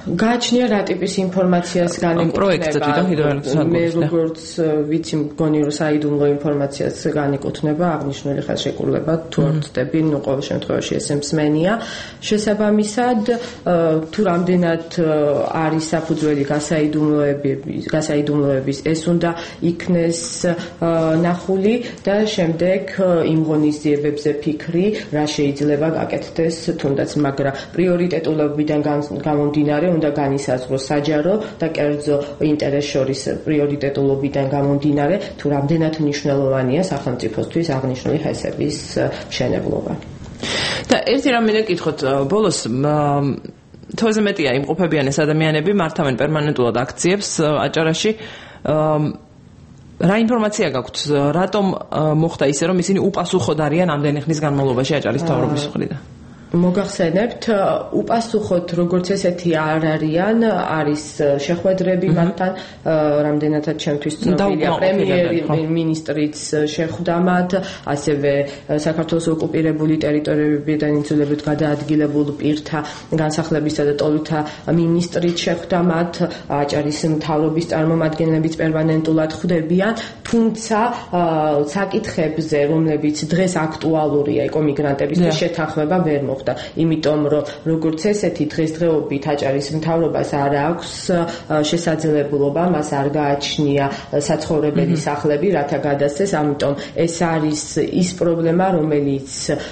გააჩნია რა ტიპის ინფორმაციას განეკუთვნება. მე როგორც ვიცი, მგონი რომ საიდუმლო ინფორმაციას განეკუთვნება აღნიშნული ხელშეკრულება, თუ არ ვწდები, ყოველ შემთხვევაში ეს მსმენია. შესაბამისად, თუ რამდენად არის საფუძველი გასაიდუმლოების, ეს უნდა იქნეს ნახული და შემდეგ იმ ღონისძიებებზე ფიქრი, რა შეიძლება გაკეთდეს თუნდაც, მაგრამ პრიორიტეტულობიდან გამომდინარე უნდა განისაზღვროს საჯარო და კერძო ინტერეს შორის პრიორიტეტულობიდან გამომდინარე, თუ რამდენად მნიშვნელოვანია სახელმწიფოსთვის აღნიშნული ჰესების მშენებლობა. და ერთი რამ მინდა გითხოთ, ბოლოს თოზე მეტია იმყოფებიან ეს ადამიანები, მართავენ პერმანენტულად აქციებს აჭარაში. რა ინფორმაცია გაქვთ, რატომ მოხდა ისე, რომ ისინი უპასუხოდ არიან ამდენი ხნის განმავლობაში აჭარის მთავრობის მხრიდან? მოგახსენებთ, უპასუხოდ როგორც ესეთი არ არიან, არის შეხვედრები მათთან, რამდენადაც ჩემთვის ცნობილია, პრემიერ-მინისტრიც შეხვდა მათ, ასევე საქართველოს ოკუპირებული ტერიტორიებიდან იძულებით გადაადგილებულ პირთა განსახლებისა და ტოლთა მინისტრიც შეხვდა მათ, აჭარის მთავრობის წარმომადგენლებიც პერმანენტულად ხვდებიან, თუმცა საკითხებზე, რომლებიც დღეს აქტუალურია ეკომიგრანტებისთვის, შეთანხმება ვერ მოხდა. იმიტომ რომ როგორც ესეთი დღესდღეობით აჭარის მთავრობას არ აქვს შესაძლებლობა, მას არ გააჩნია საცხოვრებელი სახლები, რათა გადასცეს, ამიტომ ეს არის ის პრობლემა, რომელიც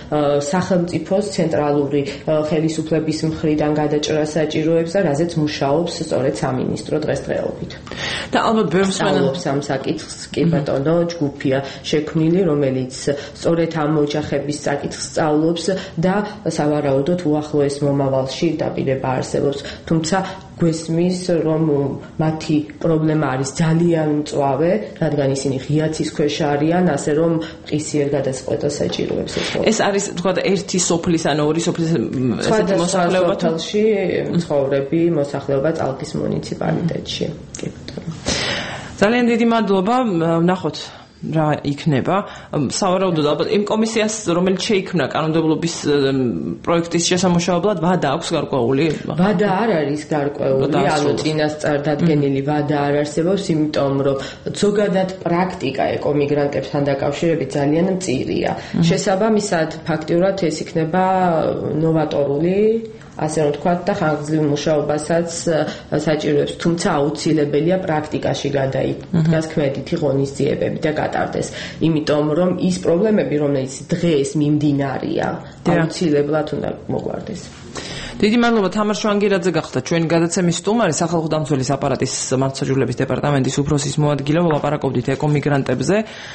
სახელმწიფოს ცენტრალური ხელისუფლების მხრიდან გადაჭრას საჭიროებს და რაზეც მუშაობს სწორედ სამინისტრო დღესდღეობით. და ალბათ ბევრს სწავლობს ამ საკითხს, კი ბატონო, ჯგუფია შექმნილი, რომელიც სწორედ ამ ოჯახების საკითხს სწავლობს და სავარაუდოდ უახლოეს მომავალში დაპირება არსებობს. თუმცა გვესმის, რომ მათი პრობლემა არის ძალიან მწვავე, რადგან ისინი ღიაცის ქვეშ არიან, ასე რომ ყისიერ გადაწყვეტას საჭიროებს ეს. ეს არის თქვა ერთი სოფლის ან ორი სოფლის ესეთი მოსახლეობა თალში მცხოვრები მოსახლეობა წალკის მუნიციპალიტეტში. კი ბატონო. ძალიან დიდი მადლობა, ვნახოთ რა იქნება. სავარაუდოდ ალბათ იმ კომისიას, რომელიც შეიქმნა კანონმდებლობის პროექტის შესამუშავებლად, ვადა აქვს გარკვეული? ვადა არ არის გარკვეული, ანუ წინასწარ დადგენილი ვადა არ არსებობს, იმიტომ რომ ზოგადად პრაქტიკა ეკომიგრანტებთან დაკავშირებით ძალიან მწირია. შესაბამისად, ფაქტიურად ეს იქნება ნოვატორული, ასე რომ თქვა და ხანგრძლივ მუშაობასაც საჭიროებს, თუმცა აუცილებელია პრაქტიკაში გადაიდგას ქმედითი ღონისძიებები და გატარდეს, იმიტომ რომ ის პრობლემები, რომელიც დღეს მიმდინარეა, აუცილებლად უნდა მოგვარდეს. დიდი მადლობა თამარ შვანგირაძე გახდა ჩვენი გადაცემის სტუმარი, სახალხო დამცველის აპარატის მართლმსაჯულების დეპარტამენტის უფროსის მოადგილე, ვლაპარაკობდით ეკომიგრანტებზე.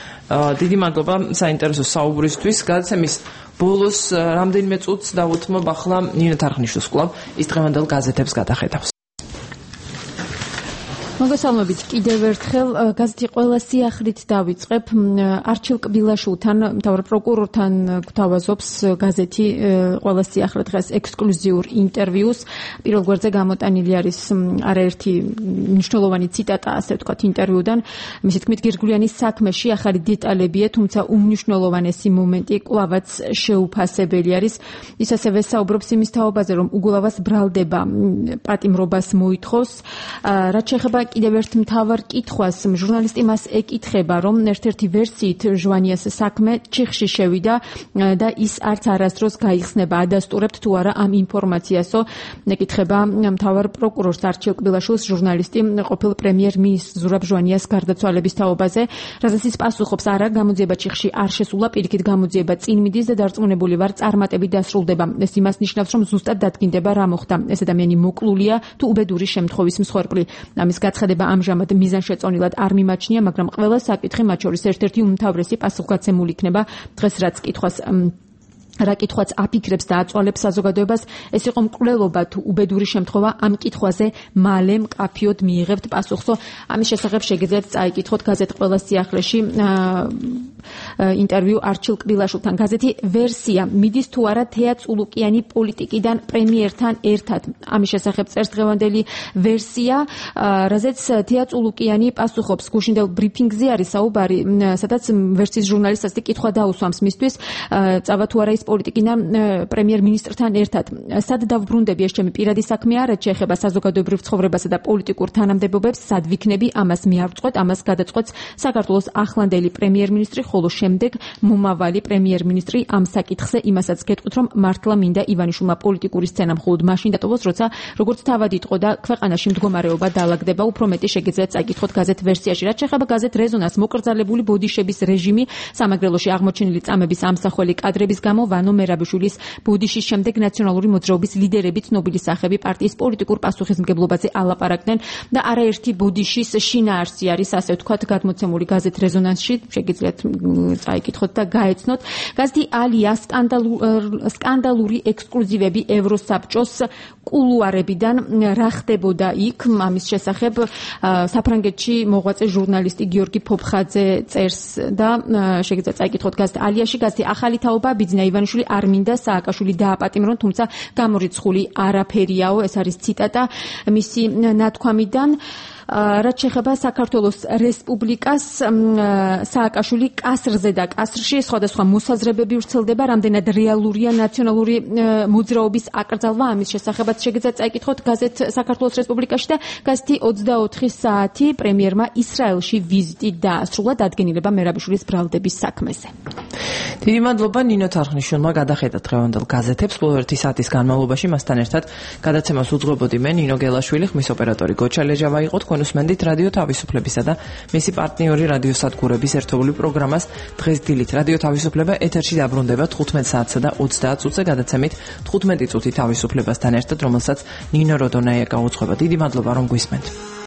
დიდი მადლობა საინტერესო საუბრისთვის. გადაცემის ბოლოს რამდენიმე წუთს დავუთმობ ახლა ნინო თარხნიშვილს კვლავ ის დღევანდელ გაზეთებს გადახედავს. მოგესალმებით კიდევ ერთხელ გაზეთი ყველა სიახლით დავიწყებ. არჩილ კბილაშვილთან, მთავარ პროკურორთან გვთავაზობს გაზეთი ყველა სიახლე დღეს ექსკლუზიურ ინტერვიუს. პირველ გვერდზე გამოტანილი არის არაერთი მნიშვნელოვანი ციტატა, ასე ვთქვათ, ინტერვიუდან. მისი თქმით, გირგვლიანის საქმეში ახალი დეტალებია, თუმცა უმნიშვნელოვანესი მომენტი კვლავაც შეუფასებელი არის. ის ასევე საუბრობს იმის თაობაზე, რომ უგულავას ბრალდება პატიმრობას მოითხოვს. რაც შეეხება კიდევ ერთ მთავარ კითხვას, ჟურნალისტი მას ეკითხება, რომ ერთ-ერთი ვერსიით ჟვანიას საქმე ჩიხში შევიდა და ის არც არასდროს გაიხსნება, ადასტურებთ თუ არა ამ ინფორმაციასო. ეკითხება მთავარ პროკურორს არჩილ კბილაშვილს ჟურნალისტი ყოფილ პრემიერ-მინისტრ ზურაბ ჟვანიას გარდაცვალების თაობაზე, რასაც ის პასუხობს, არა, გამოძიება ჩიხში არ შესულა, პირიქით გამოძიება წინ მიდის და დარწმუნებული ვარ, წარმატებით დასრულდება. ეს იმას ნიშნავს, რომ ზუსტად დადგინდება რა მოხდა. ეს ადამიანი მოკლულია თუ უბედური შემთხვევის მსხვერპლი. ამის გაცხადება ამჟამად მიზანშეწონილად არ მიმაჩნია, მაგრამ ყველა საკითხი, მათ შორის ერთ-ერთი უმთავრესი პასუხგაცემული იქნება. დღეს რა კითხვაც აფიქრებს და აწვალებს საზოგადოებას, ეს იყო მკვლელობა თუ უბედური შემთხვევა, ამ კითხვაზე მალე მკაფიოდ მიიღებთ პასუხსო. ამის შესახებ შეგიძლიათ წაიკითხოთ გაზეთ ყველა სიახლეში ინტერვიუ არჩილ კბილაშვილთან. გაზეთი ვერსია მიდის თუ არა თეა წულუკიანი პოლიტიკიდან პრემიერთან ერთად. ამის შესახებ წერს დღევანდელი ვერსია, რაზეც თეა წულუკიანი პასუხობს. გუშინდელ ბრიფინგზე არის საუბარი, სადაც ვერსიის ჟურნალისტს კითხვა დაუსვამს მისთვის, წავა თუ არა ის პოლიტიკიდან პრემიერ-მინისტრთან ერთად. სად დავბრუნდები, ეს ჩემი პირადი საქმეა, რაც შეეხება საზოგადოებრივ ცხოვრებასა და პოლიტიკურ თანამდებობებს, სად ვიქნები, ამას მე არ ვწყვეტ, ამას გადაწყვეტს საქართველოს ახლანდელი პრემიერ-მინისტრი, ხოლო შემდეგ მომავალი პრემიერ-მინისტრი. ამ საკითხზე იმასაც გეტყვით, რომ მართლა მინდა ივანიშვილმა პოლიტიკური სცენა მხოლოდ მაშინ დატოვოს, როცა როგორც თავად იტყო და ქვეყანაში მდგომარეობა დაალაგდება. უფრო მეტი შეგიძლიათ წაიკითხოთ გაზეთ ვერსიაში. რაც შეეხება გაზეთ რეზონანსს, მოკრძალებული ბოდიშების რეჟიმი, სამეგრელოში აღმოჩენილი წამების ამსახველი კადრების გამო ვანო მერაბიშვილის ბოდიშის შემდეგ ნაციონალური მოძრაობის ლიდერები, ცნობილი სახები პარტიის პოლიტიკურ პასუხისმგებლობაზე ალაპარაკდნენ და არაერთი ბოდიშის შინაარსი არის, ასე ვთქვათ, გადმოცემული გაზეთ რეზონანსში. შეგიძლიათ წაიკითხოთ და გაეცნოთ. გაზეთი ალია სკანდალური ექსკლუზივები ევროსაბჭოს კულუარებიდან, რა ხდებოდა იქ, ამის შესახებ საფრანგეთში მოღვაწე ჟურნალისტი გიორგი ფოფხაძე წერს და შეგიძლიათ წაიკითხოთ გაზეთ ალიაში. გაზეთი ახალი თაობა, ბიძინა ივანიშვილი არ მინდა სააკაშვილი დააპატიმრონ, თუმცა გამორიცხული არაფერიაო, ეს არის ციტატა მისი ნათქვამიდან. რაც შეეხება საქართველოს რესპუბლიკას, სააკაშვილი კასრზე და კასრში სხვადასხვა მოსაზრებები ვრცელდება, რამდენად რეალურია ნაციონალური მოძრაობის აკრძალვა, ამის შესახებაც შეგიძლიათ წაიკითხოთ გაზეთ საქართველოს რესპუბლიკაში და გაზეთი 24 საათი პრემიერმა ისრაელში ვიზიტი დაასრულა დადგენილება მერაბიშვილის ბრალდების საქმეზე. დიდი მადლობა ნინო თარხნიშვილმა გადახედა დღევანდელ გაზეთებს. ბოლო 1 საათის განმავლობაში მასთან ერთად გადაცემას უძღვებოდი მე ნინო გელაშვილი, ხმის ოპერატორი გოჩა ლეჟავა იყო. უსმენდით რადიო თავისუფლებისა და მისი პარტნიორი რადიო სადგურების ერთობლივ პროგრამას დღეს დილით. რადიო თავისუფლება ეთერში დაბრუნდება 15 საათსა და 30 წუთზე გადაცემით 15 წუთი თავისუფლებასთან ერთად, რომელსაც ნინო როდონაია გაუძღვება. დიდი მადლობა რომ გვისმენთ.